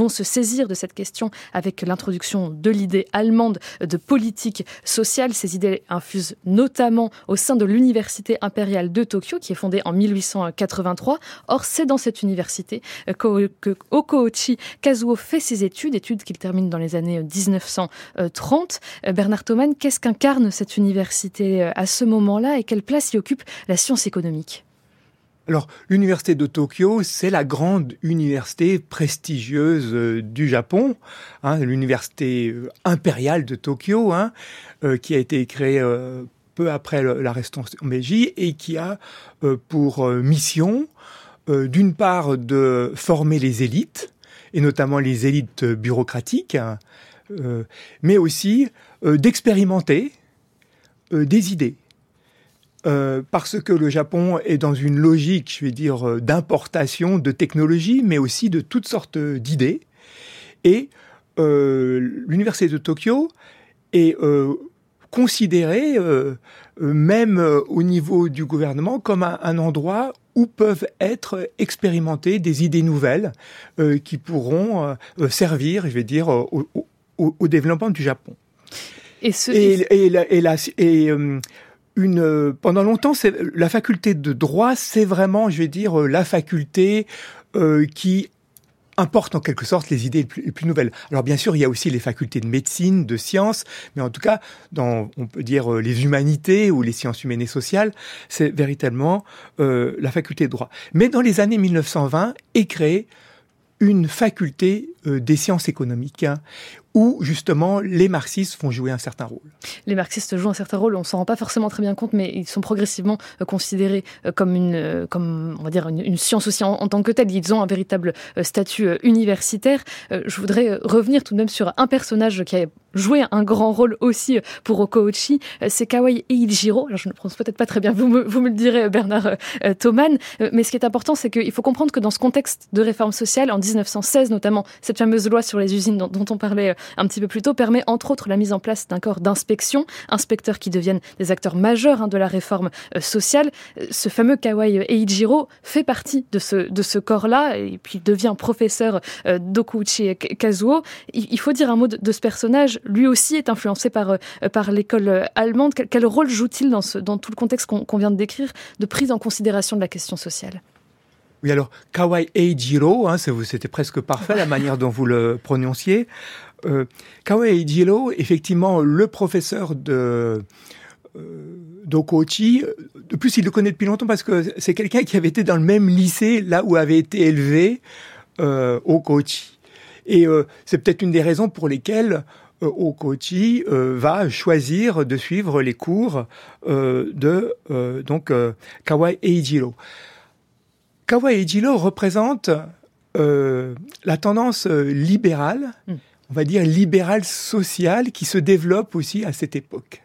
vont se saisir de cette question avec l'introduction de l'idée allemande de politique sociale. Ces idées infusent notamment au sein de l'Université impériale de Tokyo, qui est fondée en mille huit cent quatre-vingt-trois. Or, c'est dans cette université que Okouchi Kazuo fait ses études, études qu'il termine dans les années dix-neuf cent trente. Bernard Thoman, qu'est-ce qu'incarne cette université à ce moment-là et quelle place y occupe la science économique ? Alors, l'université de Tokyo, c'est la grande université prestigieuse euh, du Japon, hein, l'université euh, impériale de Tokyo, hein, euh, qui a été créée euh, peu après le, la restauration Meiji et qui a euh, pour euh, mission, euh, d'une part, de former les élites, et notamment les élites bureaucratiques, hein, euh, mais aussi euh, d'expérimenter euh, des idées. Euh, parce que le Japon est dans une logique, je vais dire, d'importation de technologies, mais aussi de toutes sortes d'idées. Et euh, l'université de Tokyo est euh, considérée, euh, même au niveau du gouvernement, comme un, un endroit où peuvent être expérimentées des idées nouvelles euh, qui pourront euh, servir, je vais dire, au, au, au développement du Japon. Et, ce... et, et, la, et, la, et euh, Une, pendant longtemps, c'est, la faculté de droit, c'est vraiment, je vais dire, la faculté euh, qui importe en quelque sorte les idées les plus, les plus nouvelles. Alors bien sûr, il y a aussi les facultés de médecine, de sciences, mais en tout cas, dans, on peut dire, les humanités ou les sciences humaines et sociales, c'est véritablement euh, la faculté de droit. Mais dans les années mille neuf cent vingt, est créée une faculté euh, des sciences économiques, hein, où justement les marxistes vont jouer un certain rôle. Les marxistes jouent un certain rôle, on s'en rend pas forcément très bien compte, mais ils sont progressivement euh, considérés euh, comme une, euh, comme on va dire une, une science aussi en, en tant que telle. Ils ont un véritable euh, statut euh, universitaire. Euh, je voudrais euh, revenir tout de même sur un personnage qui a joué un grand rôle aussi pour Okouchi, euh, c'est Kawai Eijiro. Alors je ne prononce peut-être pas très bien, vous me, vous me le direz, Bernard euh, Thoman. Euh, mais ce qui est important, c'est qu'il faut comprendre que dans ce contexte de réforme sociale, en dix-neuf cent seize notamment, cette fameuse loi sur les usines dont, dont on parlait euh, un petit peu plus tôt permet entre autres la mise en place d'un corps d'inspection, inspecteurs qui deviennent des acteurs majeurs hein, de la réforme euh, sociale. Ce fameux Kawai Eijiro fait partie de ce, de ce corps-là et puis devient professeur euh, d'Okouchi Kazuo. Il, il faut dire un mot de, de ce personnage. Lui aussi est influencé par, euh, par l'école allemande. Quel, quel rôle joue-t-il dans, ce, dans tout le contexte qu'on, qu'on vient de décrire de prise en considération de la question sociale ? Oui, alors, Kawai Eijiro, hein, c'était presque parfait la manière dont vous le prononciez. Euh, Kawai Eijiro, effectivement, le professeur de, euh, d'Okouchi, de plus, il le connaît depuis longtemps parce que c'est quelqu'un qui avait été dans le même lycée, là où avait été élevé euh, Okouchi. Et euh, c'est peut-être une des raisons pour lesquelles euh, Okouchi euh, va choisir de suivre les cours euh, de euh, donc euh, Kawai Eijiro. Kawai Eijiro représente euh, la tendance euh, libérale, mm. on va dire libérale sociale, qui se développe aussi à cette époque.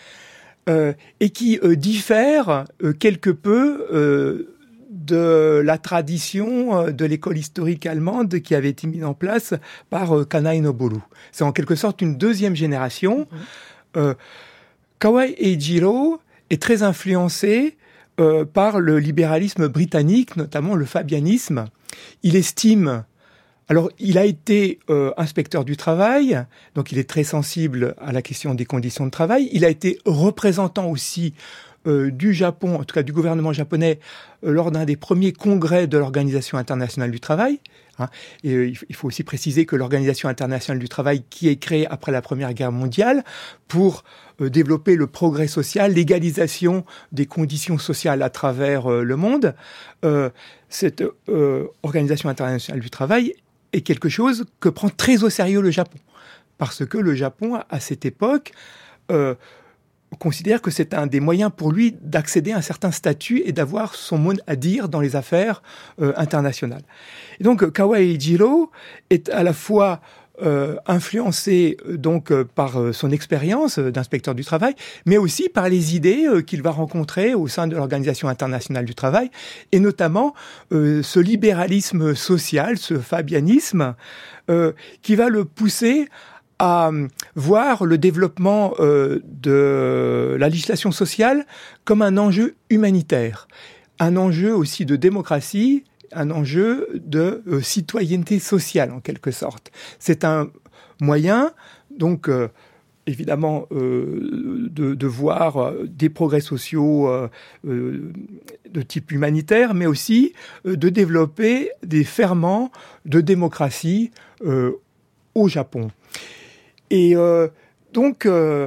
Euh, et qui euh, diffère euh, quelque peu euh, de la tradition euh, de l'école historique allemande qui avait été mise en place par euh, Kanai Noboru. C'est en quelque sorte une deuxième génération. Mm. Euh, Kawai Eijiro est très influencé Euh, par le libéralisme britannique, notamment le fabianisme. Il estime, alors il a été euh, inspecteur du travail, donc il est très sensible à la question des conditions de travail. Il a été représentant aussi euh, du Japon, en tout cas du gouvernement japonais, euh, lors d'un des premiers congrès de l'Organisation internationale du travail. Hein. Et, euh, il faut aussi préciser que l'Organisation internationale du travail, qui est créée après la Première Guerre mondiale pour euh, développer le progrès social, l'égalisation des conditions sociales à travers euh, le monde, euh, cette euh, Organisation internationale du travail est quelque chose que prend très au sérieux le Japon. Parce que le Japon, à cette époque, euh, considère que c'est un des moyens pour lui d'accéder à un certain statut et d'avoir son mot à dire dans les affaires euh, internationales. Et donc, Kawai Eijiro est à la fois euh, influencé donc euh, par euh, son expérience euh, d'inspecteur du travail, mais aussi par les idées euh, qu'il va rencontrer au sein de l'Organisation internationale du travail, et notamment euh, ce libéralisme social, ce fabianisme, euh, qui va le pousser à voir le développement euh, de la législation sociale comme un enjeu humanitaire, un enjeu aussi de démocratie, un enjeu de euh, citoyenneté sociale, en quelque sorte. C'est un moyen, donc, euh, évidemment, euh, de, de voir euh, des progrès sociaux euh, euh, de type humanitaire, mais aussi euh, de développer des ferments de démocratie euh, au Japon. Et euh, donc, euh,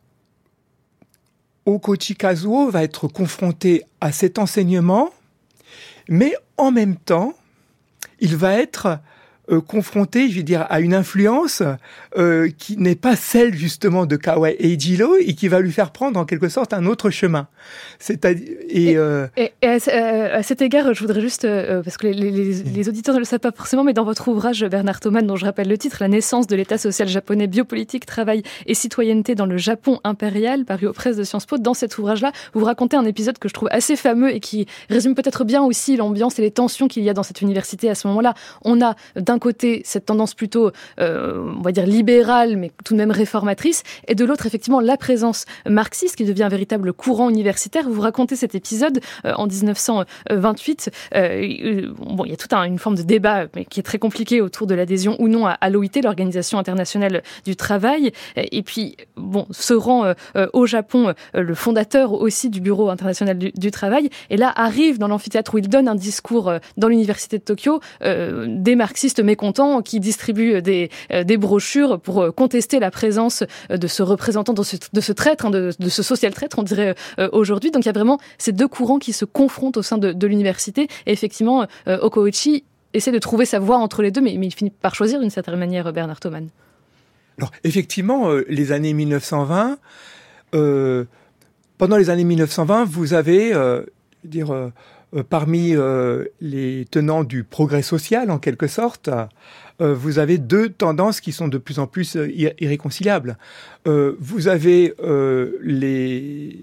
Okochi Kazuo va être confronté à cet enseignement, mais en même temps, il va être euh, confronté, je veux dire, à une influence euh, qui n'est pas celle justement de Kawai Eijiro et qui va lui faire prendre en quelque sorte un autre chemin. C'est-à-dire et, et, euh, et, et à, à, à cet égard, je voudrais juste euh, parce que les, les, les auditeurs ne le savent pas forcément, mais dans votre ouvrage Bernard Thoman, dont je rappelle le titre, La naissance de l'État social japonais, biopolitique, travail et citoyenneté dans le Japon impérial, paru aux presses de Sciences Po. Dans cet ouvrage-là, vous racontez un épisode que je trouve assez fameux et qui résume peut-être bien aussi l'ambiance et les tensions qu'il y a dans cette université à ce moment-là. On a d'un côté cette tendance plutôt, euh, on va dire libérale, mais tout de même réformatrice, et de l'autre effectivement la présence marxiste qui devient un véritable courant universitaire. Vous racontez cet épisode euh, en dix-neuf cent vingt-huit. Euh, bon, il y a toute un, une forme de débat, mais qui est très compliqué autour de l'adhésion ou non à, à l'O I T, l'Organisation internationale du travail. Et puis, bon, se rend euh, au Japon euh, le fondateur aussi du Bureau international du, du travail. Et là arrive dans l'amphithéâtre où il donne un discours euh, dans l'université de Tokyo, euh, des marxistes mécontents qui distribuent des, euh, des brochures pour euh, contester la présence euh, de ce représentant, de ce, de ce traître, hein, de, de ce social traître, on dirait euh, aujourd'hui. Donc il y a vraiment ces deux courants qui se confrontent au sein de, de l'université. Et effectivement, euh, Okouchi essaie de trouver sa voie entre les deux, mais, mais il finit par choisir d'une certaine manière Bernard Thoman. Alors effectivement, euh, les années mille neuf cent vingt, euh, pendant les années mille neuf cent vingt, vous avez, euh, je veux dire, euh, euh, parmi euh, les tenants du progrès social, en quelque sorte, euh, vous avez deux tendances qui sont de plus en plus euh, irréconciliables. Euh, vous avez euh, les,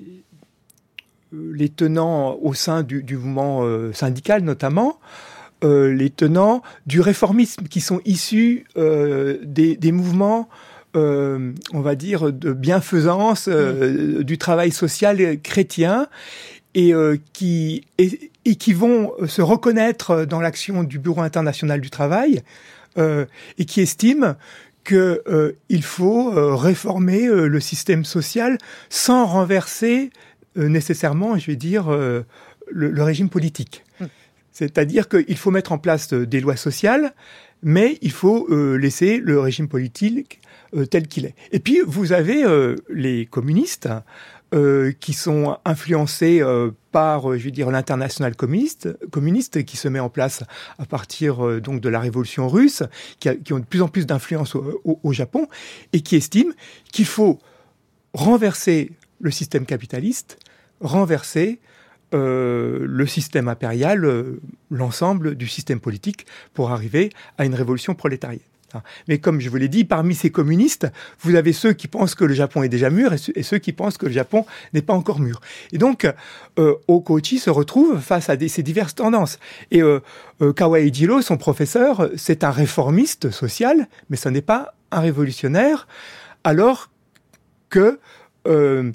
les tenants au sein du, du mouvement euh, syndical, notamment, euh, les tenants du réformisme qui sont issus euh, des, des mouvements Euh, on va dire, de bienfaisance euh, mmh. du travail social chrétien et, euh, qui, et, et qui vont se reconnaître dans l'action du Bureau international du travail euh, et qui estiment qu'il euh, faut euh, réformer euh, le système social sans renverser euh, nécessairement, je vais dire, euh, le, le régime politique. Mmh. C'est-à-dire qu'il faut mettre en place des lois sociales, mais il faut euh, laisser le régime politique euh, tel qu'il est. Et puis, vous avez euh, les communistes euh, qui sont influencés euh, par, je veux dire, l'internationale communiste, communiste qui se met en place à partir euh, donc de la révolution russe, qui, a, qui ont de plus en plus d'influence au, au, au Japon, et qui estiment qu'il faut renverser le système capitaliste, renverser Euh, le système impérial, euh, l'ensemble du système politique pour arriver à une révolution prolétarienne. Mais comme je vous l'ai dit, parmi ces communistes, vous avez ceux qui pensent que le Japon est déjà mûr et ceux qui pensent que le Japon n'est pas encore mûr. Et donc, euh, Okouchi se retrouve face à des, ces diverses tendances. Et euh, euh, Kawai Eijiro, son professeur, c'est un réformiste social, mais ce n'est pas un révolutionnaire, alors que... Euh,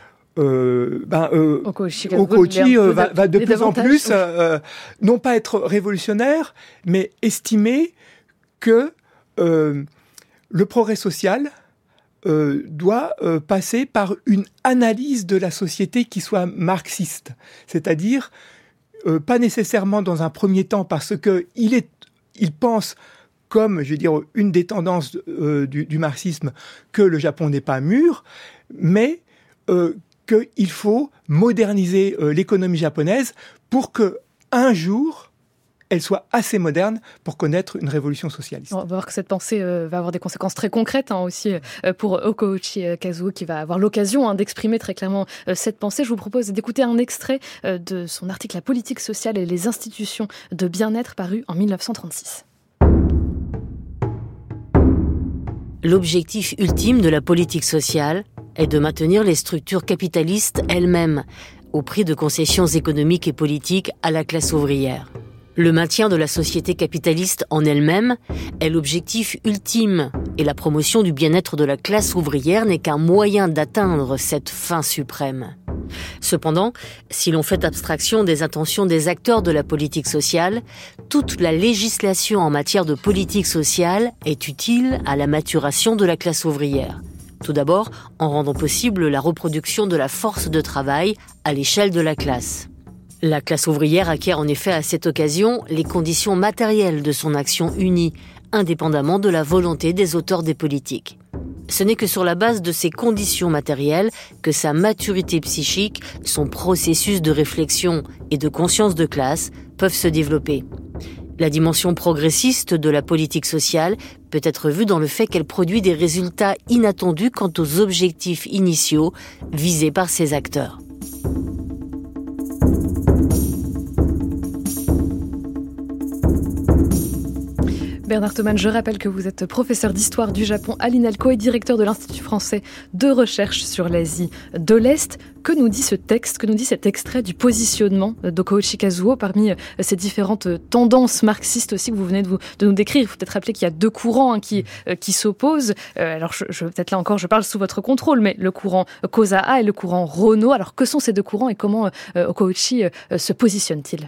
Euh, ben, euh, Okouchi euh, va, va de plus en plus euh, non pas être révolutionnaire, mais estimer que euh, le progrès social euh, doit euh, passer par une analyse de la société qui soit marxiste, c'est-à-dire euh, pas nécessairement dans un premier temps parce que il est, il pense comme, je veux dire, une des tendances euh, du, du marxisme que le Japon n'est pas mûr, mais euh, qu'il faut moderniser euh, l'économie japonaise pour que un jour elle soit assez moderne pour connaître une révolution socialiste. On va voir que cette pensée euh, va avoir des conséquences très concrètes hein, aussi euh, pour Okouchi Kazuo qui va avoir l'occasion hein, d'exprimer très clairement euh, cette pensée. Je vous propose d'écouter un extrait euh, de son article « La politique sociale et les institutions de bien-être » paru en dix-neuf cent trente-six. L'objectif ultime de la politique sociale est de maintenir les structures capitalistes elles-mêmes, au prix de concessions économiques et politiques à la classe ouvrière. Le maintien de la société capitaliste en elle-même est l'objectif ultime, et la promotion du bien-être de la classe ouvrière n'est qu'un moyen d'atteindre cette fin suprême. Cependant, si l'on fait abstraction des intentions des acteurs de la politique sociale, toute la législation en matière de politique sociale est utile à la maturation de la classe ouvrière. Tout d'abord, en rendant possible la reproduction de la force de travail à l'échelle de la classe. La classe ouvrière acquiert en effet à cette occasion les conditions matérielles de son action unie, indépendamment de la volonté des auteurs des politiques. Ce n'est que sur la base de ces conditions matérielles que sa maturité psychique, son processus de réflexion et de conscience de classe peuvent se développer. La dimension progressiste de la politique sociale peut être vue dans le fait qu'elle produit des résultats inattendus quant aux objectifs initiaux visés par ses acteurs. Bernard Thoman, je rappelle que vous êtes professeur d'histoire du Japon à l'INALCO et directeur de l'Institut français de recherche sur l'Asie de l'Est. Que nous dit ce texte, que nous dit cet extrait du positionnement d'Okouchi Kazuo parmi ces différentes tendances marxistes aussi que vous venez de, vous, de nous décrire? Il faut peut-être rappeler qu'il y a deux courants hein, qui, euh, qui s'opposent. Euh, alors je, je, peut-être là encore je parle sous votre contrôle, mais le courant Kozaha et le courant Rono. Alors que sont ces deux courants et comment euh, Okouchi euh, se positionne-t-il?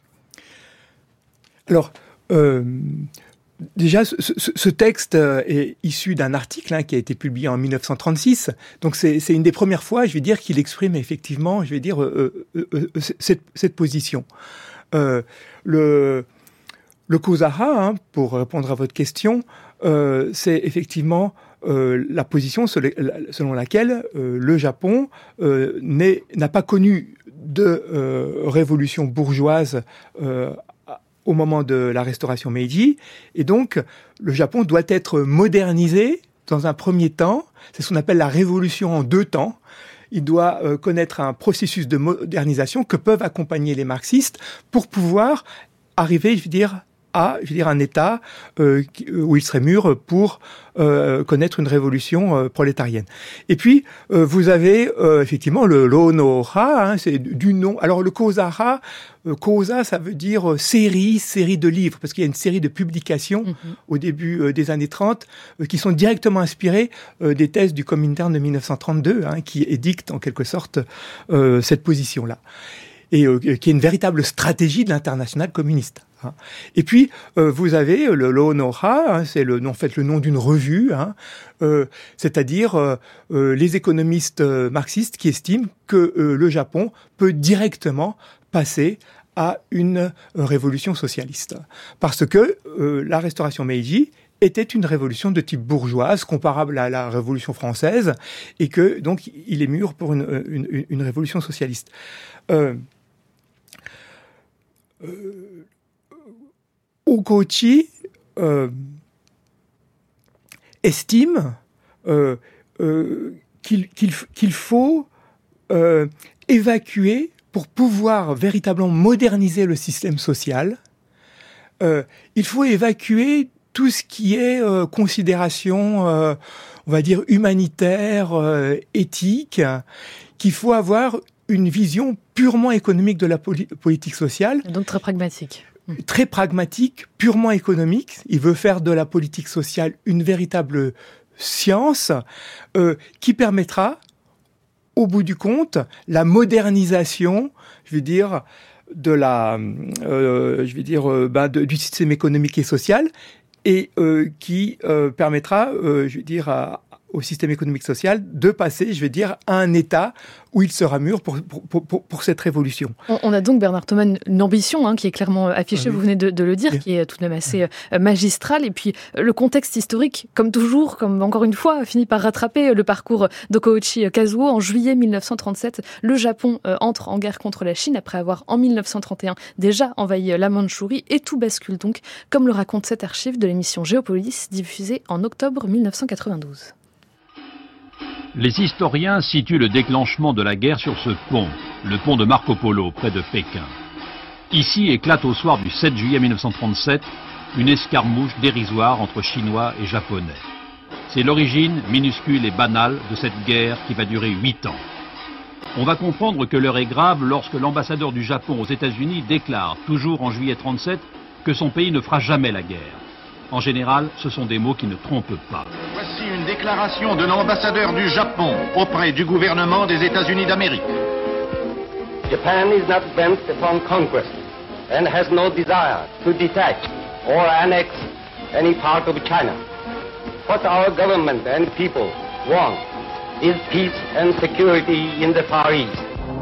Alors... Euh... Déjà, ce, ce, ce texte est issu d'un article hein, qui a été publié en mille neuf cent trente-six. Donc, c'est, c'est une des premières fois, je vais dire, qu'il exprime effectivement, je vais dire, euh, euh, euh, cette, cette position. Euh, le, le Kozaha, hein, pour répondre à votre question, euh, c'est effectivement euh, la position selon laquelle euh, le Japon euh, n'est, n'a pas connu de euh, révolution bourgeoise euh, au moment de la restauration Meiji, et donc le Japon doit être modernisé dans un premier temps. C'est ce qu'on appelle la révolution en deux temps. Il doit euh, connaître un processus de modernisation que peuvent accompagner les marxistes pour pouvoir arriver, je veux dire, à je veux dire, un État euh, où il serait mûr pour euh, connaître une révolution euh, prolétarienne. Et puis, euh, vous avez euh, effectivement le Rono-ha, hein, c'est du nom. Alors, le Kozaha, euh, Koza, ça veut dire euh, série, série de livres, parce qu'il y a une série de publications mm-hmm. au début euh, des années trente euh, qui sont directement inspirées euh, des thèses du Comintern de mille neuf cent trente-deux, hein, qui édictent en quelque sorte euh, cette position-là. Et euh, qui est une véritable stratégie de l'internationale communiste. Hein. Et puis, euh, vous avez le Rono-ha, hein, c'est le, en fait, le nom d'une revue, hein, euh, c'est-à-dire euh, euh, les économistes euh, marxistes qui estiment que euh, le Japon peut directement passer à une euh, révolution socialiste. Parce que euh, la restauration Meiji était une révolution de type bourgeoise, comparable à la Révolution française, et que, donc, il est mûr pour une, une, une révolution socialiste. Euh, euh, Okouchi euh, estime euh, euh, qu'il, qu'il, qu'il faut euh, évacuer, pour pouvoir véritablement moderniser le système social, euh, il faut évacuer tout ce qui est euh, considération, euh, on va dire, humanitaire, euh, éthique, qu'il faut avoir une vision purement économique de la poli- politique sociale. Donc très pragmatique. Très pragmatique, purement économique. Il veut faire de la politique sociale une véritable science euh, qui permettra, au bout du compte, la modernisation, je veux dire, de la, euh, je vais dire, euh, bah, de, du système économique et social, et euh, qui euh, permettra, euh, je veux dire, à, au système économique social de passer, je veux dire, à un État où il sera mûr pour, pour, pour, pour cette révolution. On, on a donc, Bernard Thoman, une ambition hein, qui est clairement affichée, oui. Vous venez de, de le dire, oui. Qui est tout de même assez euh, magistrale. Et puis, le contexte historique, comme toujours, comme encore une fois, finit par rattraper le parcours d'Okouchi Kazuo. En juillet mille neuf cent trente-sept, le Japon euh, entre en guerre contre la Chine après avoir, en mille neuf cent trente et un, déjà envahi la Mandchourie. Et tout bascule donc, comme le raconte cette archive de l'émission Géopolis, diffusée en octobre mille neuf cent quatre-vingt-douze. Les historiens situent le déclenchement de la guerre sur ce pont, le pont de Marco Polo, près de Pékin. Ici éclate au soir du sept juillet mille neuf cent trente-sept une escarmouche dérisoire entre Chinois et Japonais. C'est l'origine minuscule et banale de cette guerre qui va durer huit ans. On va comprendre que l'heure est grave lorsque l'ambassadeur du Japon aux États-Unis déclare, toujours en juillet trente-sept, que son pays ne fera jamais la guerre. En général, ce sont des mots qui ne trompent pas. Voici une déclaration de l'ambassadeur du Japon auprès du gouvernement des États-Unis d'Amérique. Japan is not bent upon conquest and has no desire to detach or annex any part of China. What our government and people want is peace and security in the Far East.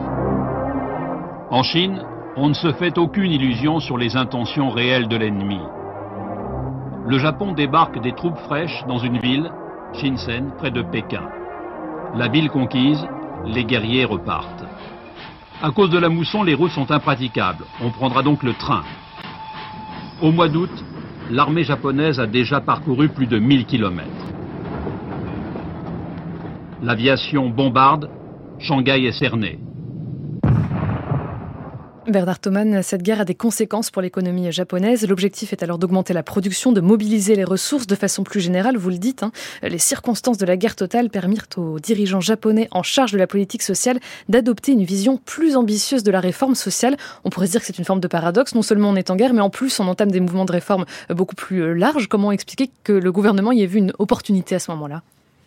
En Chine, on ne se fait aucune illusion sur les intentions réelles de l'ennemi. Le Japon débarque des troupes fraîches dans une ville, Shenzhen, près de Pékin. La ville conquise, les guerriers repartent. À cause de la mousson, les routes sont impraticables. On prendra donc le train. Au mois d'août, l'armée japonaise a déjà parcouru plus de mille kilomètres. L'aviation bombarde, Shanghai est cernée. Bernard Thoman, cette guerre a des conséquences pour l'économie japonaise. L'objectif est alors d'augmenter la production, de mobiliser les ressources de façon plus générale, vous le dites. Hein. Les circonstances de la guerre totale permirent aux dirigeants japonais en charge de la politique sociale d'adopter une vision plus ambitieuse de la réforme sociale. On pourrait se dire que c'est une forme de paradoxe. Non seulement on est en guerre, mais en plus on entame des mouvements de réforme beaucoup plus larges. Comment expliquer que le gouvernement y ait vu une opportunité à ce moment-là ?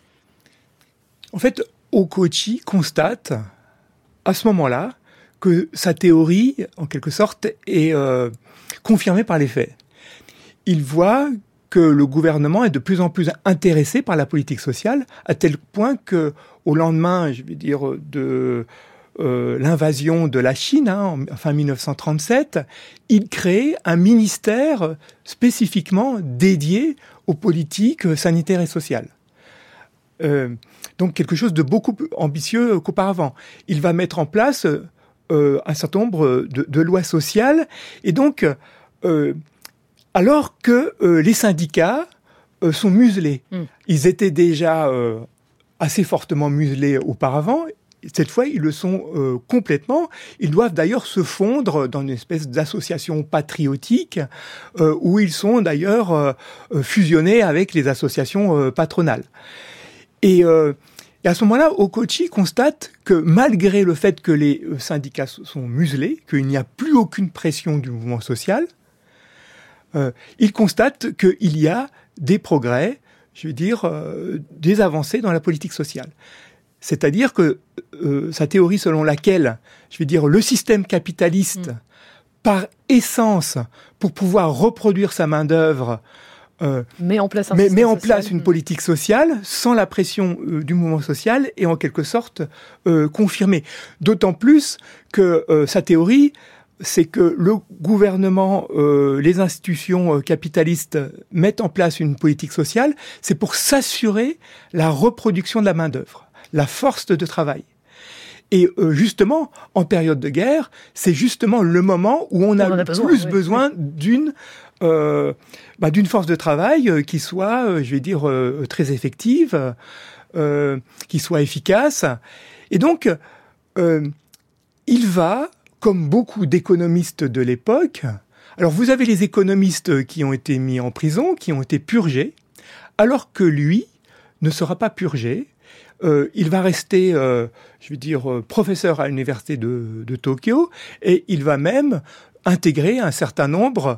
En fait, Okouchi constate à ce moment-là que sa théorie, en quelque sorte, est euh, confirmée par les faits. Il voit que le gouvernement est de plus en plus intéressé par la politique sociale, à tel point que, au lendemain, je vais dire, de euh, l'invasion de la Chine, hein, en fin dix-neuf cent trente-sept, il crée un ministère spécifiquement dédié aux politiques sanitaires et sociales. Euh, donc quelque chose de beaucoup plus ambitieux qu'auparavant. Il va mettre en place Euh, un certain nombre de, de lois sociales. Et donc, euh, alors que euh, les syndicats euh, sont muselés, mmh. ils étaient déjà euh, assez fortement muselés auparavant, cette fois, ils le sont euh, complètement. Ils doivent d'ailleurs se fondre dans une espèce d'association patriotique euh, où ils sont d'ailleurs euh, fusionnés avec les associations euh, patronales. Et... Euh, Et à ce moment-là, Okouchi constate que malgré le fait que les syndicats sont muselés, qu'il n'y a plus aucune pression du mouvement social, euh, il constate qu'il y a des progrès, je veux dire, euh, des avancées dans la politique sociale. C'est-à-dire que euh, sa théorie selon laquelle, je veux dire, le système capitaliste, mmh. par essence, pour pouvoir reproduire sa main-d'œuvre, Euh, met en place, un met, met en place une politique sociale sans la pression euh, du mouvement social et en quelque sorte euh, confirmée. D'autant plus que euh, sa théorie, c'est que le gouvernement, euh, les institutions euh, capitalistes mettent en place une politique sociale, c'est pour s'assurer la reproduction de la main-d'œuvre, la force de travail. Et euh, justement, en période de guerre, c'est justement le moment où on a, on a le besoin, plus oui. besoin d'une Euh, bah, d'une force de travail euh, qui soit, euh, je vais dire, euh, très effective, euh, qui soit efficace. Et donc, euh, il va, comme beaucoup d'économistes de l'époque, alors vous avez les économistes qui ont été mis en prison, qui ont été purgés, alors que lui ne sera pas purgé. Euh, il va rester, euh, je vais dire, euh, professeur à l'université de, de Tokyo, et il va même intégrer un certain nombre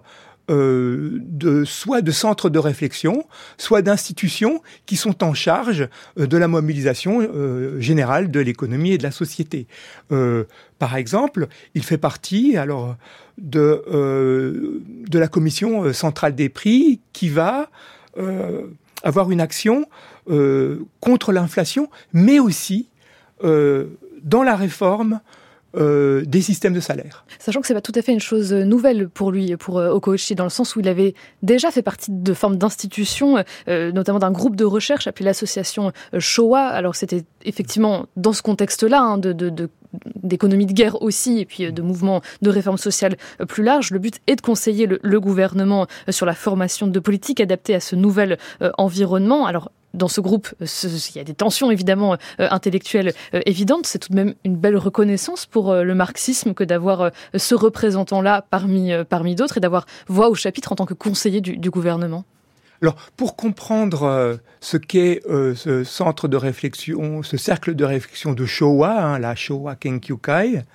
Euh, de, soit de centres de réflexion, soit d'institutions qui sont en charge euh, de la mobilisation euh, générale de l'économie et de la société. Euh, par exemple, il fait partie alors de, euh, de la commission centrale des prix qui va euh, avoir une action euh, contre l'inflation, mais aussi euh, dans la réforme Euh, des systèmes de salaire. Sachant que c'est pas tout à fait une chose nouvelle pour lui, pour euh, Okouchi, dans le sens où il avait déjà fait partie de formes d'institutions, euh, notamment d'un groupe de recherche appelé l'association euh, Showa. Alors c'était effectivement dans ce contexte-là, hein, de, de, de, d'économie de guerre aussi, et puis euh, de mouvements de réforme sociale euh, plus large. Le but est de conseiller le, le gouvernement euh, sur la formation de politiques adaptées à ce nouvel euh, environnement. Alors dans ce groupe, il y a des tensions évidemment euh, intellectuelles euh, évidentes. C'est tout de même une belle reconnaissance pour euh, le marxisme que d'avoir euh, ce représentant-là parmi, euh, parmi d'autres et d'avoir voix au chapitre en tant que conseiller du, du gouvernement. Alors, pour comprendre euh, ce qu'est euh, ce centre de réflexion, ce cercle de réflexion de Showa, hein, la Showa Kenkyukai,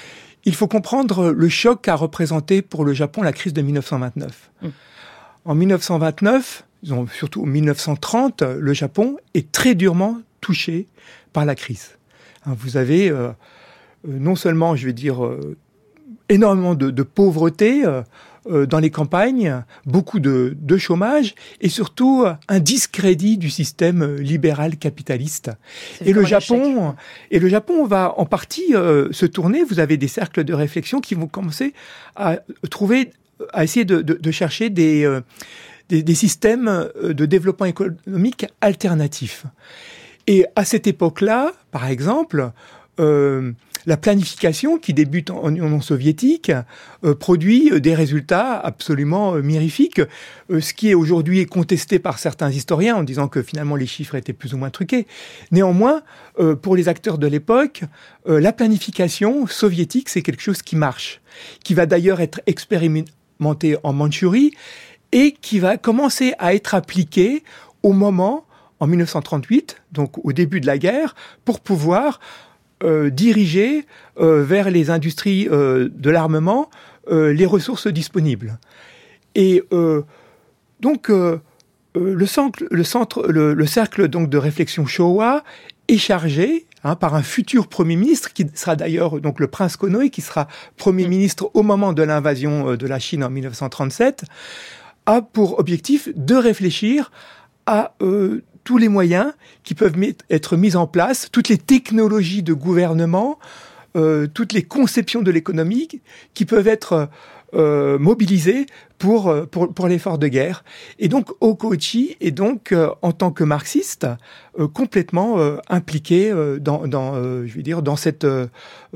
il faut comprendre le choc qu'a représenté pour le Japon la crise de dix-neuf cent vingt-neuf. Mmh. En dix-neuf cent vingt-neuf, surtout en dix-neuf cent trente, le Japon est très durement touché par la crise. Vous avez euh, non seulement, je vais dire, euh, énormément de, de pauvreté euh, euh, dans les campagnes, beaucoup de, de chômage et surtout euh, un discrédit du système libéral capitaliste. Et le Japon, et le Japon va en partie euh, se tourner. Vous avez des cercles de réflexion qui vont commencer à trouver, à essayer de, de, de chercher des, euh, des, des systèmes de développement économique alternatifs. Et à cette époque-là, par exemple, euh, la planification qui débute en Union soviétique euh, produit des résultats absolument euh, mirifiques, euh, ce qui est aujourd'hui contesté par certains historiens en disant que finalement les chiffres étaient plus ou moins truqués. Néanmoins, euh, pour les acteurs de l'époque, euh, la planification soviétique, c'est quelque chose qui marche, qui va d'ailleurs être expérimenté en Mandchourie et qui va commencer à être appliqué au moment, en dix-neuf cent trente-huit, donc au début de la guerre, pour pouvoir Euh, diriger euh, vers les industries euh, de l'armement euh, les ressources disponibles. Et euh, donc euh, euh, le centre, le, centre le, le cercle donc de réflexion Showa est chargé hein, par un futur Premier ministre qui sera d'ailleurs donc le prince Konoe, qui sera Premier ministre au moment de l'invasion de la Chine en dix-neuf cent trente-sept, a pour objectif de réfléchir à euh, tous les moyens qui peuvent être mis en place, toutes les technologies de gouvernement, euh, toutes les conceptions de l'économie qui peuvent être euh, mobilisées pour, pour, pour l'effort de guerre. Et donc, Okouchi est donc, euh, en tant que marxiste, euh, complètement euh, impliqué euh, dans, dans, euh, je vais dire, dans cette, euh,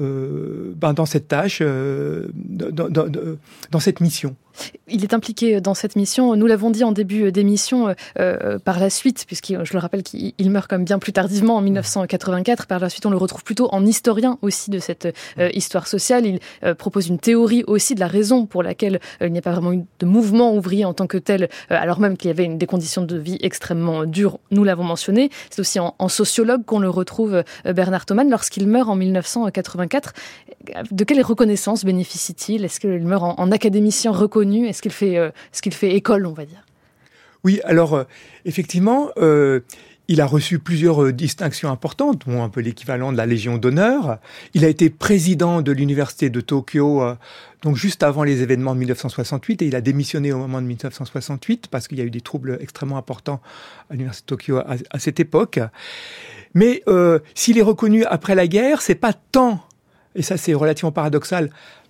ben, dans cette tâche, euh, dans, dans, dans cette mission. Il est impliqué dans cette mission, nous l'avons dit en début d'émission, euh, par la suite, puisque je le rappelle qu'il meurt comme bien plus tardivement en dix-neuf cent quatre-vingt-quatre, par la suite on le retrouve plutôt en historien aussi de cette euh, histoire sociale. Il euh, propose une théorie aussi de la raison pour laquelle euh, il n'y a pas vraiment eu de mouvement ouvrier en tant que tel, euh, alors même qu'il y avait une, des conditions de vie extrêmement dures, nous l'avons mentionné. C'est aussi en, en sociologue qu'on le retrouve, euh, Bernard Thoman, lorsqu'il meurt en dix-neuf cent quatre-vingt-quatre. De quelle reconnaissance bénéficie-t-il? Est-ce qu'il meurt en, en académicien reconnu? Est-ce qu'il fait, euh, est-ce qu'il fait école, on va dire? Oui, alors euh, effectivement, euh, il a reçu plusieurs euh, distinctions importantes, dont un peu l'équivalent de la Légion d'honneur. Il a été président de l'université de Tokyo, euh, donc juste avant les événements de dix-neuf cent soixante-huit, et il a démissionné au moment de dix-neuf cent soixante-huit parce qu'il y a eu des troubles extrêmement importants à l'université de Tokyo à, à cette époque. Mais euh, s'il est reconnu après la guerre, c'est pas tant, et ça c'est relativement paradoxal,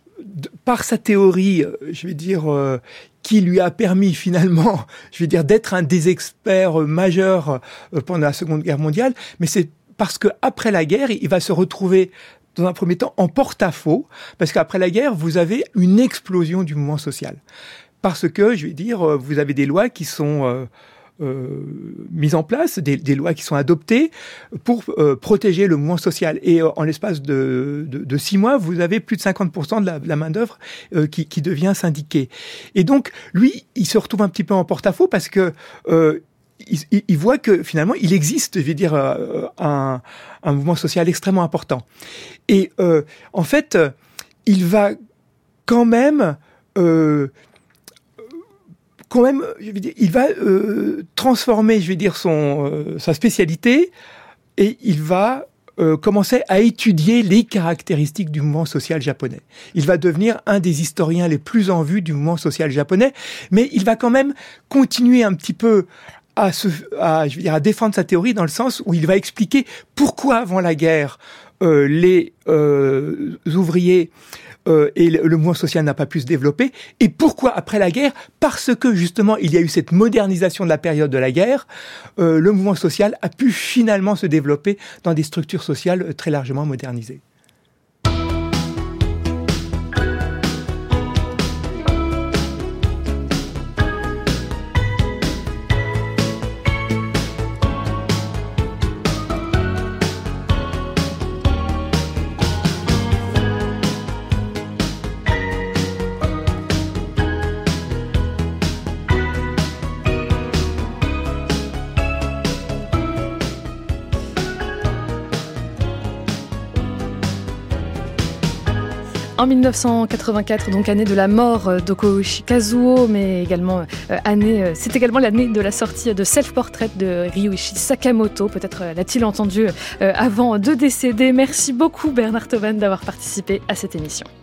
par sa théorie, je vais dire, euh, qui lui a permis finalement, je vais dire, d'être un des experts majeurs euh, pendant la Seconde Guerre mondiale, mais c'est parce que après la guerre, il va se retrouver dans un premier temps en porte-à-faux, parce qu'après la guerre, vous avez une explosion du mouvement social, parce que, je vais dire, vous avez des lois qui sont euh, Euh, mises en place, des, des lois qui sont adoptées pour euh, protéger le mouvement social. Et euh, en l'espace de, de, de six mois, vous avez plus de cinquante pour cent de la, de la main-d'œuvre euh, qui, qui devient syndiquée. Et donc, lui, il se retrouve un petit peu en porte-à-faux parce que euh, il, il voit que finalement, il existe, je vais dire, euh, un, un mouvement social extrêmement important. Et euh, en fait, il va quand même euh, quand même, je vais dire, il va euh, transformer, je vais dire, son, euh, sa spécialité, et il va euh, commencer à étudier les caractéristiques du mouvement social japonais. Il va devenir un des historiens les plus en vue du mouvement social japonais, mais il va quand même continuer un petit peu à, se, à, je veux dire, à défendre sa théorie dans le sens où il va expliquer pourquoi avant la guerre, euh, les euh, ouvriers Euh, et le, le mouvement social n'a pas pu se développer. Et pourquoi après la guerre? Parce que justement, il y a eu cette modernisation de la période de la guerre. Euh, le mouvement social a pu finalement se développer dans des structures sociales très largement modernisées. En mille neuf cent quatre-vingt-quatre, donc année de la mort d'Okoichi Kazuo, mais également euh, année, euh, c'est également l'année de la sortie de Self Portrait de Ryuichi Sakamoto. Peut-être euh, l'a-t-il entendu euh, avant de décéder. Merci beaucoup Bernard Thauvin d'avoir participé à cette émission.